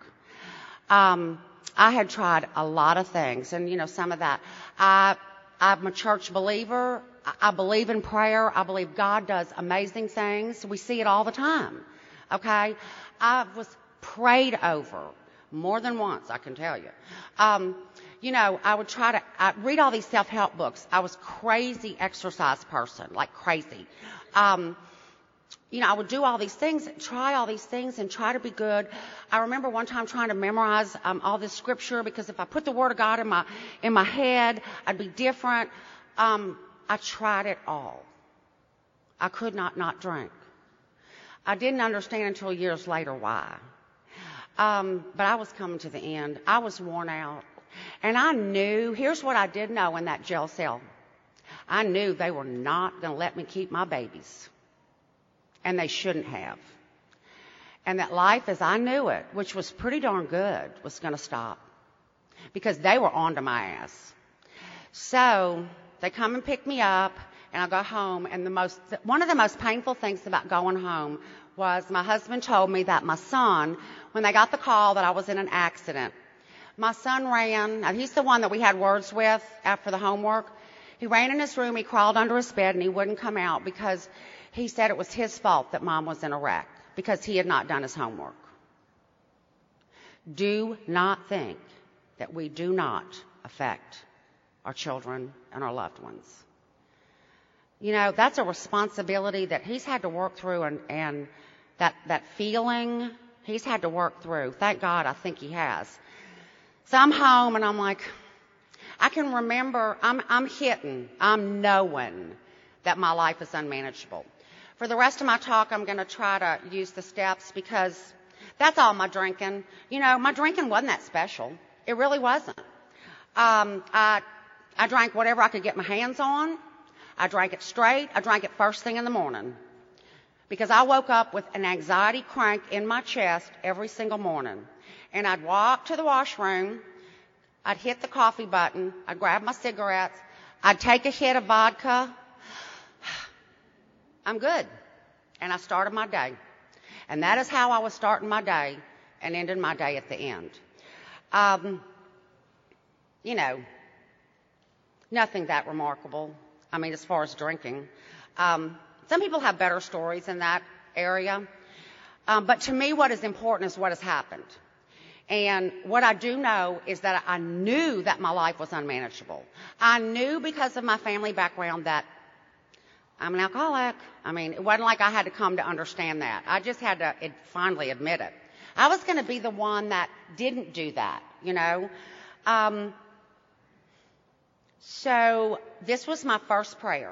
I had tried a lot of things, and, you know, some of that. I'm a church believer. I believe in prayer. I believe God does amazing things. We see it all the time, okay? I was prayed over more than once, I can tell you. You know, I would try to read all these self-help books. I was crazy exercise person, like crazy. You know, I would do all these things, try all these things, and try to be good. I remember one time trying to memorize all this scripture, because if I put the Word of God in my head, I'd be different. I tried it all. I could not drink. I didn't understand until years later why. But I was coming to the end. I was worn out. And I knew, here's what I did know in that jail cell. I knew they were not going to let me keep my babies. And they shouldn't have. And that life as I knew it, which was pretty darn good, was going to stop. Because they were on to my ass. So they come and pick me up, and I go home. And one of the most painful things about going home was my husband told me that my son, when they got the call that I was in an accident, my son ran. Now, he's the one that we had words with after the homework. He ran in his room, he crawled under his bed, and he wouldn't come out because he said it was his fault that Mom was in a wreck, because he had not done his homework. Do not think that we do not affect our children, and our loved ones. You know, that's a responsibility that he's had to work through, and that feeling he's had to work through. Thank God, I think he has. So I'm home, and I'm like, I can remember, I'm knowing that my life is unmanageable. For the rest of my talk, I'm going to try to use the steps because that's all my drinking. You know, my drinking wasn't that special. It really wasn't. I drank whatever I could get my hands on. I drank it straight. I drank it first thing in the morning because I woke up with an anxiety crank in my chest every single morning. And I'd walk to the washroom. I'd hit the coffee button. I'd grab my cigarettes. I'd take a hit of vodka. I'm good. And I started my day. And that is how I was starting my day and ending my day at the end. You know, nothing that remarkable. I mean, as far as drinking. Some people have better stories in that area. But to me, what is important is what has happened. And what I do know is that I knew that my life was unmanageable. I knew because of my family background that I'm an alcoholic. I mean, it wasn't like I had to come to understand that. I just had to finally admit it. I was going to be the one that didn't do that, you know. So this was my first prayer.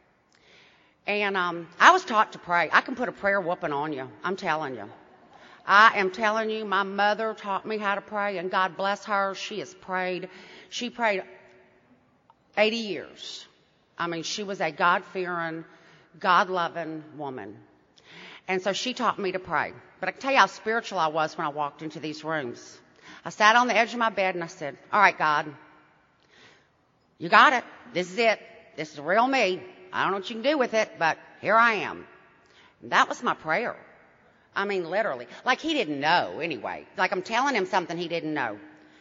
And I was taught to pray. I can put a prayer whooping on you. I'm telling you. I am telling you, my mother taught me how to pray, and God bless her. She has prayed. She prayed 80 years. I mean, she was a God-fearing, God-loving woman. And so she taught me to pray. But I can tell you how spiritual I was when I walked into these rooms. I sat on the edge of my bed and I said, all right, God, you got it. This is it. This is the real me. I don't know what you can do with it, but here I am. And that was my prayer. I mean, literally. Like he didn't know anyway. Like I'm telling him something he didn't know.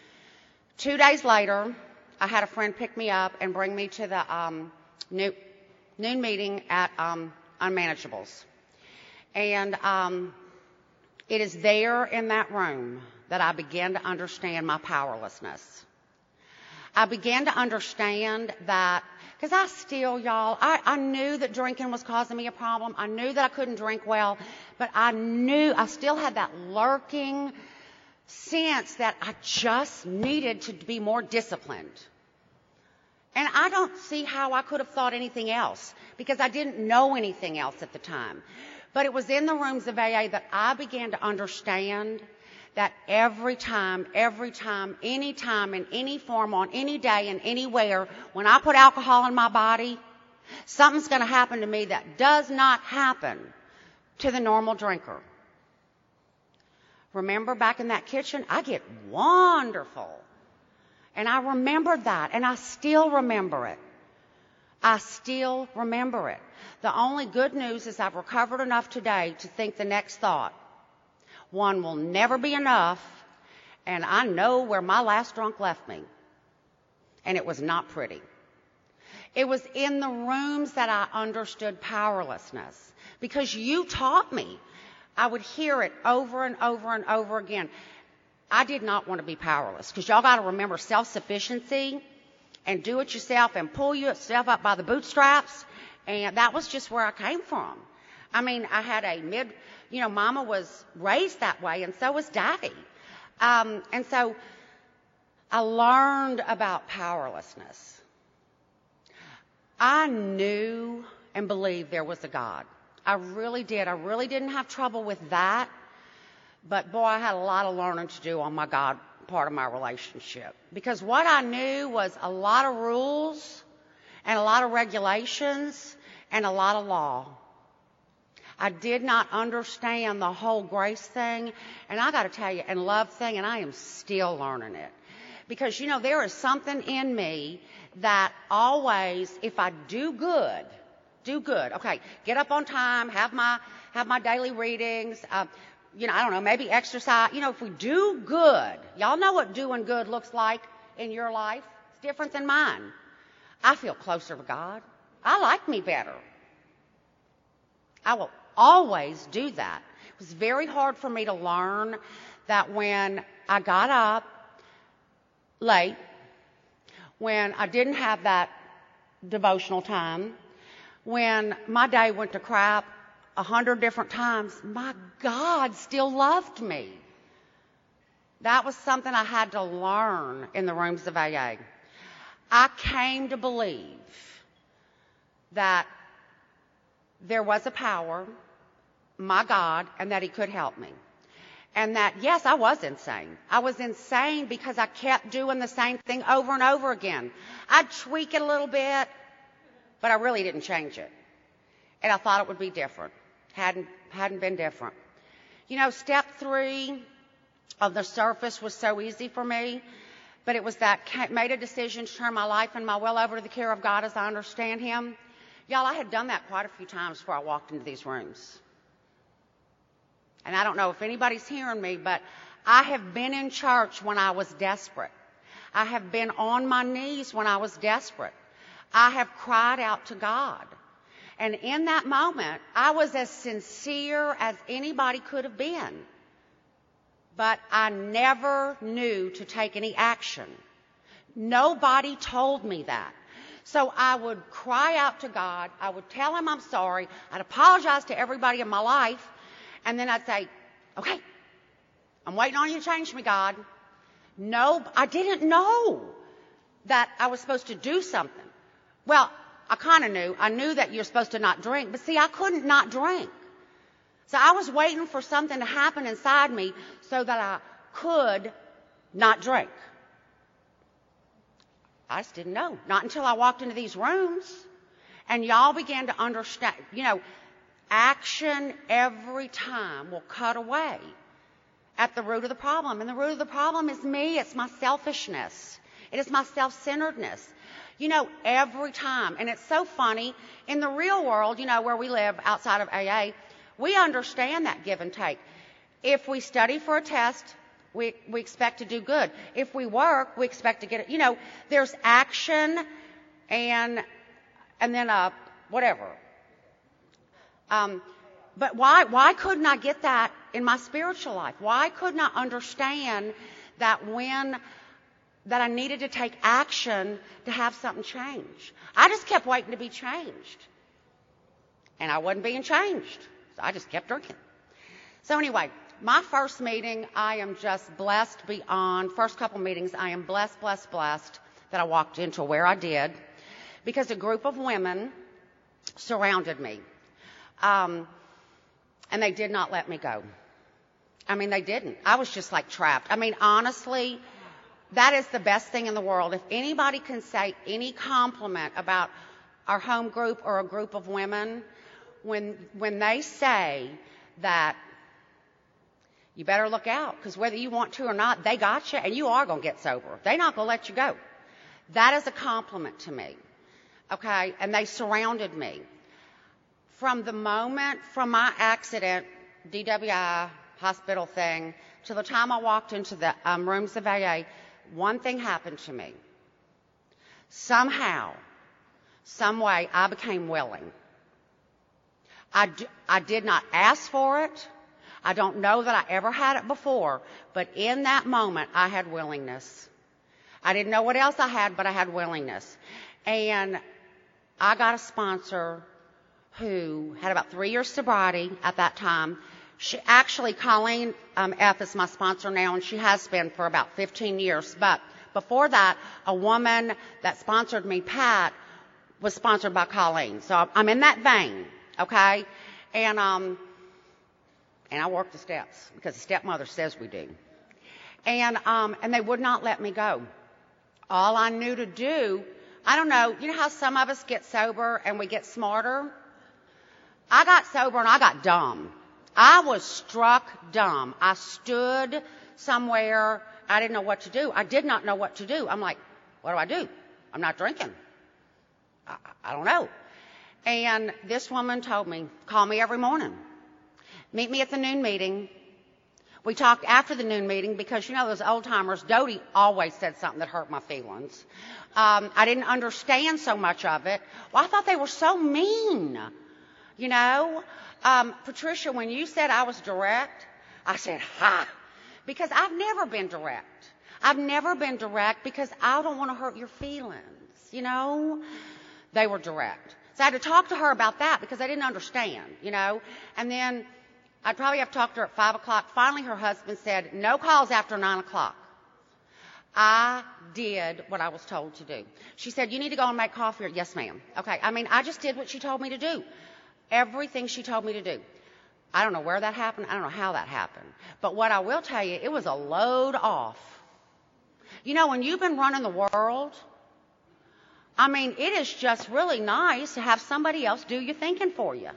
2 days later, I had a friend pick me up and bring me to the noon meeting at Unmanageables. And it is there in that room that I began to understand my powerlessness. I began to understand that, because I still, y'all, I knew that drinking was causing me a problem. I knew that I couldn't drink well, but I still had that lurking sense that I just needed to be more disciplined. And I don't see how I could have thought anything else, because I didn't know anything else at the time. But it was in the rooms of AA that I began to understand that every time, any time, in any form, on any day and anywhere, when I put alcohol in my body, something's going to happen to me that does not happen to the normal drinker. Remember back in that kitchen? I get wonderful. And I remembered that, and I still remember it. I still remember it. The only good news is I've recovered enough today to think the next thought. One will never be enough, and I know where my last drunk left me. And it was not pretty. It was in the rooms that I understood powerlessness, because you taught me. I would hear it over and over and over again. I did not want to be powerless, because y'all got to remember self-sufficiency and do it yourself and pull yourself up by the bootstraps. And that was just where I came from. I mean, I had Mama was raised that way, and so was Daddy. And so I learned about powerlessness. I knew and believed there was a God. I really did. I really didn't have trouble with that. But boy, I had a lot of learning to do on my God part of my relationship. Because what I knew was a lot of rules and a lot of regulations and a lot of law. I did not understand the whole grace thing, and I got to tell you, and love thing, and I am still learning it. Because, there is something in me that always, if I do good, okay, get up on time, have my daily readings, I don't know, maybe exercise. If we do good, y'all know what doing good looks like in your life. It's different than mine. I feel closer to God. I like me better. I will always do that. It was very hard for me to learn that when I got up late, when I didn't have that devotional time, when my day went to crap 100 different times, my God still loved me. That was something I had to learn in the rooms of AA. I came to believe that there was a power, my God, and that He could help me. And that, yes, I was insane. I was insane because I kept doing the same thing over and over again. I'd tweak it a little bit, but I really didn't change it. And I thought it would be different. Hadn't been different. You know, step 3 of the surface was so easy for me, but it was that made a decision to turn my life and my will over to the care of God as I understand Him. Y'all, I had done that quite a few times before I walked into these rooms. And I don't know if anybody's hearing me, but I have been in church when I was desperate. I have been on my knees when I was desperate. I have cried out to God. And in that moment, I was as sincere as anybody could have been. But I never knew to take any action. Nobody told me that. So I would cry out to God. I would tell Him I'm sorry. I'd apologize to everybody in my life. And then I'd say, okay, I'm waiting on you to change me, God. No, I didn't know that I was supposed to do something. Well, I kind of knew. I knew that you're supposed to not drink. But see, I couldn't not drink. So I was waiting for something to happen inside me so that I could not drink. I just didn't know. Not until I walked into these rooms and y'all began to understand, you know, action every time will cut away at the root of the problem. And the root of the problem is me. It's my selfishness. It is my self-centeredness. You know, every time. And it's so funny. In the real world, you know, where we live outside of AA, we understand that give and take. If we study for a test, we expect to do good. If we work, we expect to get it. You know, there's action and then whatever. But why couldn't I get that in my spiritual life? Why couldn't I understand that that I needed to take action to have something change? I just kept waiting to be changed. And I wasn't being changed. So I just kept drinking. So anyway, my first meeting, I am just blessed beyond. First couple meetings, I am blessed that I walked into where I did, because a group of women surrounded me. And they did not let me go. I mean, they didn't. I was just like trapped. I mean, honestly, that is the best thing in the world. If anybody can say any compliment about our home group or a group of women, when they say that you better look out, because whether you want to or not, they got you and you are going to get sober. They're not going to let you go. That is a compliment to me. Okay? And they surrounded me. From the moment, from my accident, DWI, hospital thing, to the time I walked into the rooms of AA, one thing happened to me. Somehow, some way, I became willing. I did not ask for it. I don't know that I ever had it before, but in that moment, I had willingness. I didn't know what else I had, but I had willingness. And I got a sponsor who had about 3 years sobriety at that time. Colleen F. is my sponsor now, and she has been for about 15 years. But before that, a woman that sponsored me, Pat, was sponsored by Colleen. So I'm in that vein, okay? And I work the steps because the stepmother says we do. And they would not let me go. All I knew to do, I don't know, you know how some of us get sober and we get smarter? I got sober and I got dumb. I was struck dumb. I stood somewhere. I didn't know what to do. I did not know what to do. I'm like, what do I do? I'm not drinking. I don't know. And this woman told me, call me every morning. Meet me at the noon meeting. We talked after the noon meeting because, you know, those old timers, Dodie always said something that hurt my feelings. I didn't understand so much of it. Well, I thought they were so mean. You know, Patricia, when you said I was direct, I said, ha, because I've never been direct. I've never been direct because I don't want to hurt your feelings, you know. They were direct. So I had to talk to her about that because I didn't understand, you know. And then I'd probably have talked to her at 5 o'clock. Finally, her husband said, no calls after 9 o'clock. I did what I was told to do. She said, you need to go and make coffee. Yes, ma'am. Okay. I mean, I just did what she told me to do. Everything she told me to do. I don't know where that happened. I don't know how that happened. But what I will tell you, it was a load off. You know, when you've been running the world, I mean, it is just really nice to have somebody else do your thinking for you.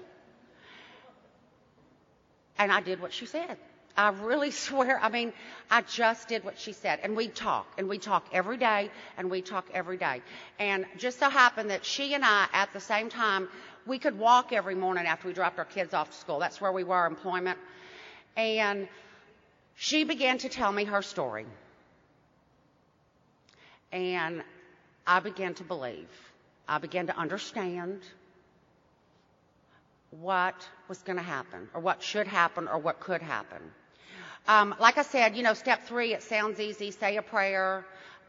And I did what she said. I really swear, I mean, I just did what she said. And we'd talk every day, and we'd talk every day. And just so happened that she and I, at the same time, we could walk every morning after we dropped our kids off to school. That's where we were, employment. And she began to tell me her story. And I began to believe. I began to understand what was going to happen, or what should happen, or what could happen. Like I said, you know, step 3, it sounds easy. Say a prayer.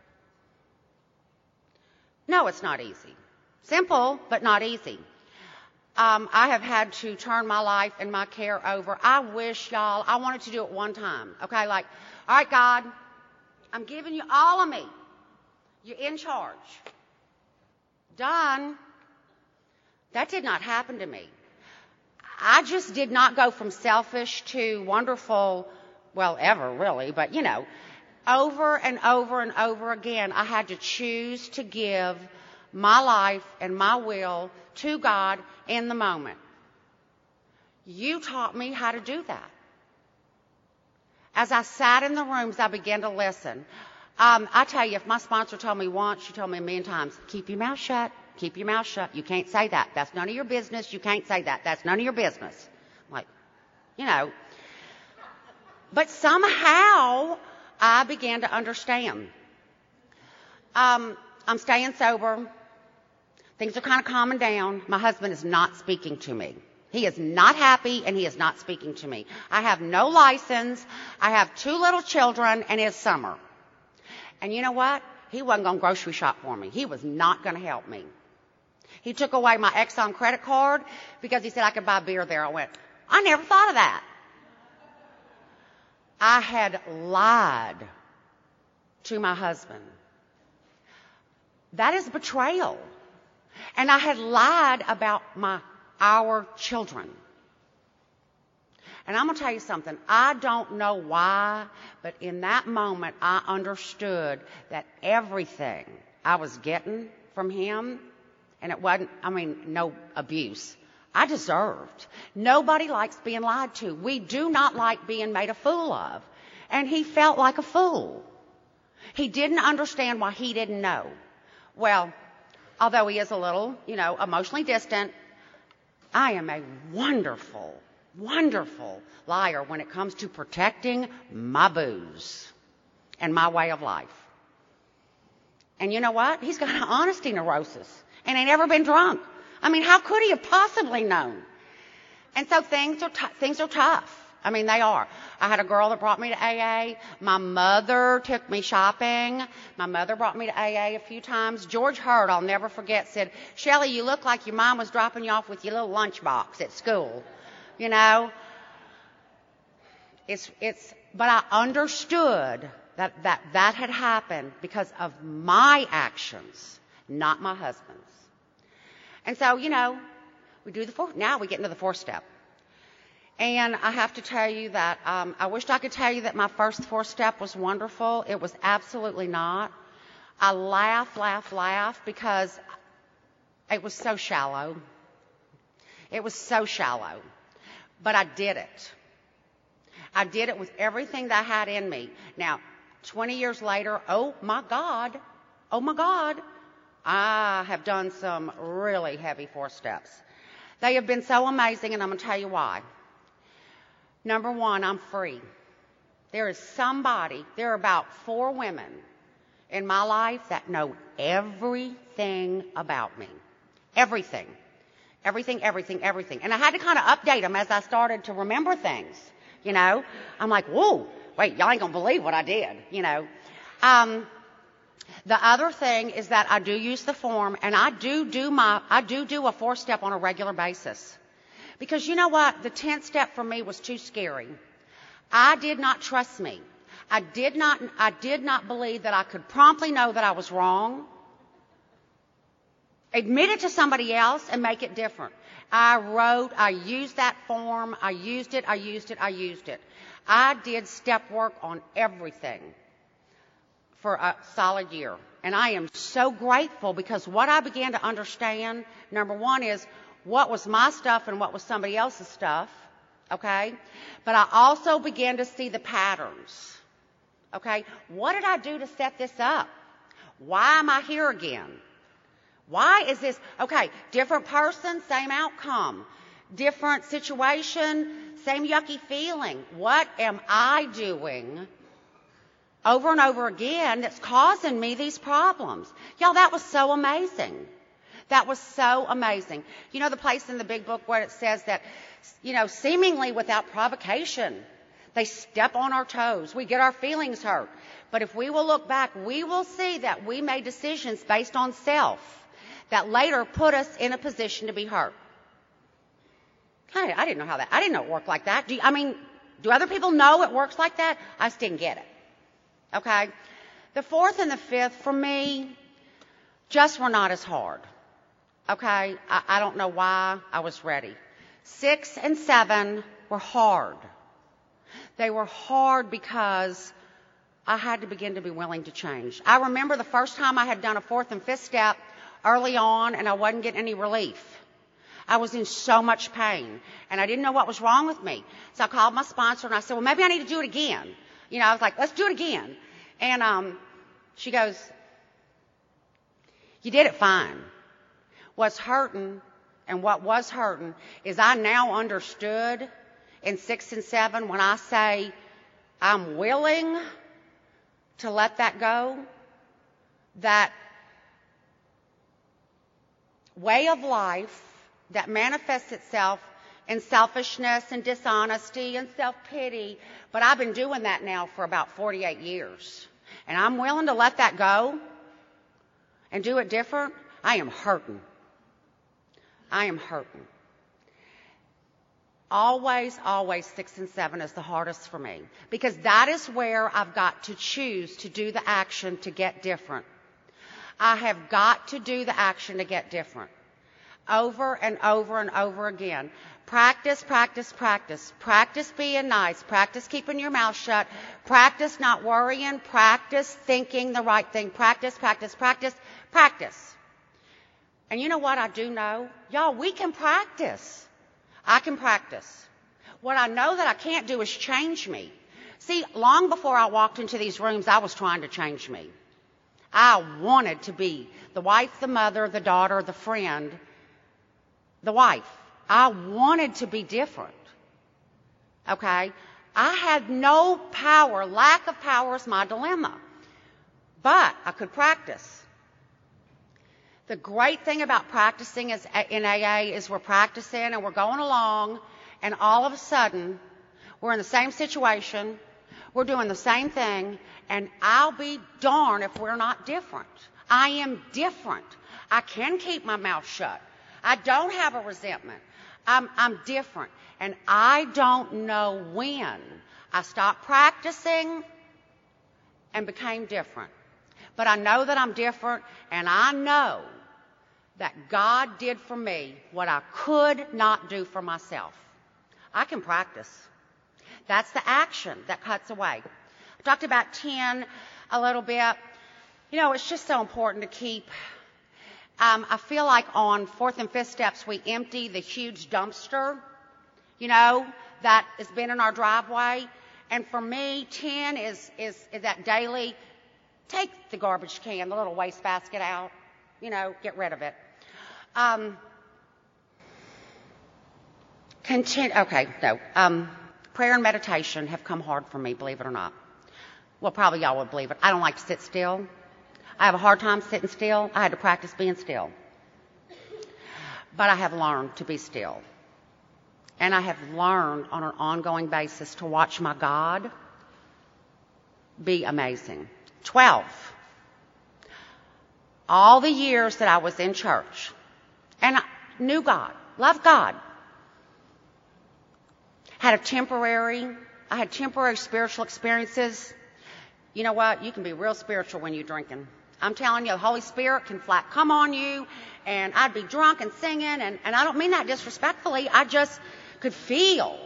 No, it's not easy. Simple, but not easy. I have had to turn my life and my care over. I wish, y'all, I wanted to do it one time. Okay, like, all right, God, I'm giving you all of me. You're in charge. Done. That did not happen to me. I just did not go from selfish to wonderful, well, ever really, but you know, over and over and over again, I had to choose to give my life and my will to God in the moment. You taught me how to do that. As I sat in the rooms, I began to listen. I tell you, if my sponsor told me once, she told me a million times, keep your mouth shut. Keep your mouth shut. You can't say that. That's none of your business. You can't say that. That's none of your business. I'm like, you know. But somehow I began to understand. I'm staying sober. Things are kind of calming down. My husband is not speaking to me. He is not happy, and he is not speaking to me. I have no license. I have 2 little children, and it's summer. And you know what? He wasn't going to grocery shop for me. He was not going to help me. He took away my Exxon credit card because he said I could buy beer there. I went, I never thought of that. I had lied to my husband. That is betrayal. And I had lied about our children. And I'm going to tell you something. I don't know why, but in that moment, I understood that everything I was getting from him, and it wasn't, I mean, no abuse, I deserved. Nobody likes being lied to. We do not like being made a fool of. And he felt like a fool. He didn't understand why he didn't know. Well, although he is a little, you know, emotionally distant, I am a wonderful liar when it comes to protecting my booze and my way of life. And you know what? He's got an honesty neurosis and ain't ever been drunk. I mean, how could he have possibly known? And so things are tough. I mean, they are. I had a girl that brought me to AA. My mother took me shopping. My mother brought me to AA a few times. George Hurd, I'll never forget, said, Shelley, you look like your mom was dropping you off with your little lunchbox at school. You know? But I understood that had happened because of my actions, not my husband's. And so, you know, we do now we get into the 4th step. And I have to tell you that I wished I could tell you that my first 4th step was wonderful. It was absolutely not. I laugh because it was so shallow. It was so shallow. But I did it. I did it with everything that I had in me. Now, 20 years later, oh my God, I have done some really heavy 4 steps. They have been so amazing, and I'm going to tell you why. Number 1, I'm free. There are about 4 women in my life that know everything about me. Everything. And I had to kind of update them as I started to remember things, you know. I'm like, whoa, wait, y'all ain't going to believe what I did, you know. The other thing is that I do use the form, and I do do a 4-step on a regular basis. Because you know what? The 10th step for me was too scary. I did not trust me. I did not believe that I could promptly know that I was wrong, admit it to somebody else, and make it different. I used that form, I used it. I did step work on everything for a solid year. And I am so grateful, because what I began to understand, number one, is what was my stuff and what was somebody else's stuff, okay? But I also began to see the patterns, okay? What did I do to set this up? Why am I here again? Why is this? Okay, different person, same outcome. Different situation, same yucky feeling. What am I doing over and over again that's causing me these problems? Y'all, that was so amazing. That was so amazing. You know the place in the big book where it says that, seemingly without provocation, they step on our toes. We get our feelings hurt. But if we will look back, we will see that we made decisions based on self that later put us in a position to be hurt. I didn't know I didn't know it worked like that. Do other people know it works like that? I just didn't get it. Okay? The 4th and the 5th, for me, just were not as hard. Okay? I don't know why I was ready. 6 and 7 were hard. They were hard because I had to begin to be willing to change. I remember the first time I had done a 4th and 5th step early on, and I wasn't getting any relief. I was in so much pain, and I didn't know what was wrong with me. So I called my sponsor, and I said, well, maybe I need to do it again. I was like, let's do it again. And she goes, you did it fine. What's hurting, and what was hurting, is I now understood in 6 and 7 when I say I'm willing to let that go, that way of life that manifests itself in selfishness and dishonesty and self-pity, but I've been doing that now for about 48 years. And I'm willing to let that go and do it different. I am hurting. Always 6 and 7 is the hardest for me, because that is where I've got to choose to do the action to get different. I have got to do the action to get different. Over and over and over again. Practice, practice, practice. Practice being nice. Practice keeping your mouth shut. Practice not worrying. Practice thinking the right thing. Practice, practice, practice, practice. And you know what I do know? Y'all, we can practice. I can practice. What I know that I can't do is change me. See, long before I walked into these rooms, I was trying to change me. I wanted to be the wife, the mother, the daughter, the friend, the wife. I wanted to be different. Okay? I had no power. Lack of power is my dilemma. But I could practice. The great thing about practicing in AA is we're practicing and we're going along, and all of a sudden we're in the same situation, we're doing the same thing, and I'll be darned if we're not different. I am different. I can keep my mouth shut. I don't have a resentment. I'm different. And I don't know when I stopped practicing and became different. But I know that I'm different, and I know that God did for me what I could not do for myself. I can practice. That's the action that cuts away. I talked about 10 a little bit. It's just so important to keep. I feel like on 4th and 5th steps, we empty the huge dumpster, that has been in our driveway. And for me, 10 is that daily, take the garbage can, the little waste basket out, get rid of it. Prayer and meditation have come hard for me, believe it or not. Well, probably y'all would believe it. I don't like to sit still. I have a hard time sitting still. I had to practice being still. But I have learned to be still. And I have learned on an ongoing basis to watch my God be amazing. 12. All the years that I was in church, and I knew God, loved God, I had temporary spiritual experiences. You know what? You can be real spiritual when you're drinking. I'm telling you, the Holy Spirit can flat come on you, and I'd be drunk and singing, and I don't mean that disrespectfully. I just could feel.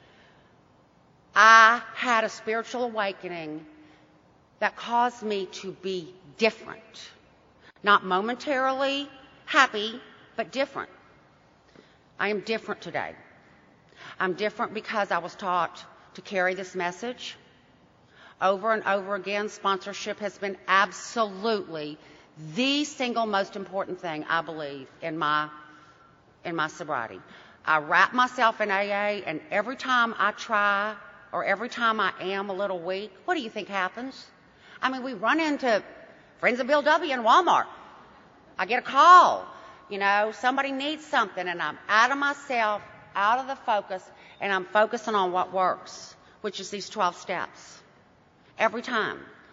I had a spiritual awakening that caused me to be different. Not momentarily happy, but different. I am different today. I'm different because I was taught to carry this message. Over and over again, sponsorship has been absolutely the single most important thing, I believe, in my sobriety. I wrap myself in AA, and every time I try, or every time I am a little weak, what do you think happens? I mean, we run into Friends of Bill W. in Walmart. I get a call, somebody needs something, and I'm out of myself, out of the focus, and I'm focusing on what works, which is these 12 steps. Every time.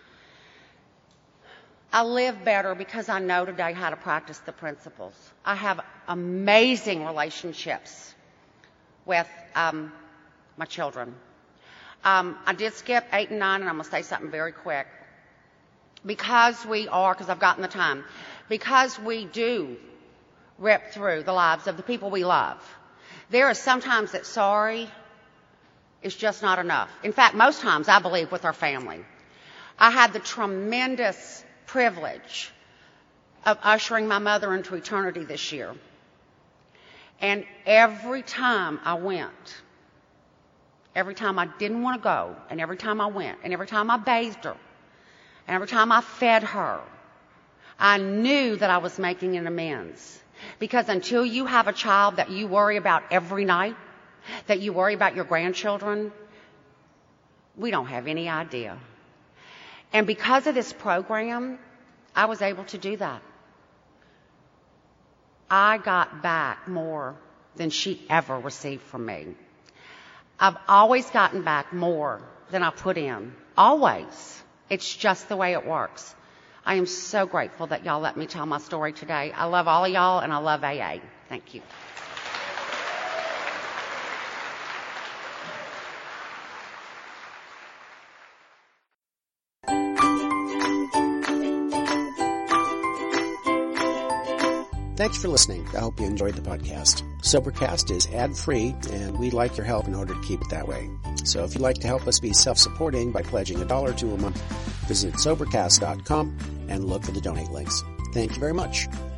I live better because I know today how to practice the principles. I have amazing relationships with my children. I did skip 8 and 9, and I'm going to say something very quick. Because I've gotten the time, because we do rip through the lives of the people we love, there are sometimes that sorry is just not enough. In fact, most times, I believe, with our family. I had the tremendous privilege of ushering my mother into eternity this year. And every time I went, every time I didn't want to go, and every time I went, and every time I bathed her, and every time I fed her, I knew that I was making an amends. Because until you have a child that you worry about every night, that you worry about your grandchildren, we don't have any idea. And because of this program, I was able to do that. I got back more than she ever received from me. I've always gotten back more than I put in. Always. It's just the way it works. I am so grateful that y'all let me tell my story today. I love all of y'all, and I love AA. Thank you. Thanks for listening. I hope you enjoyed the podcast. Sobercast is ad-free, and we'd like your help in order to keep it that way. So if you'd like to help us be self-supporting by pledging $1 or $2 a month, visit Sobercast.com and look for the donate links. Thank you very much.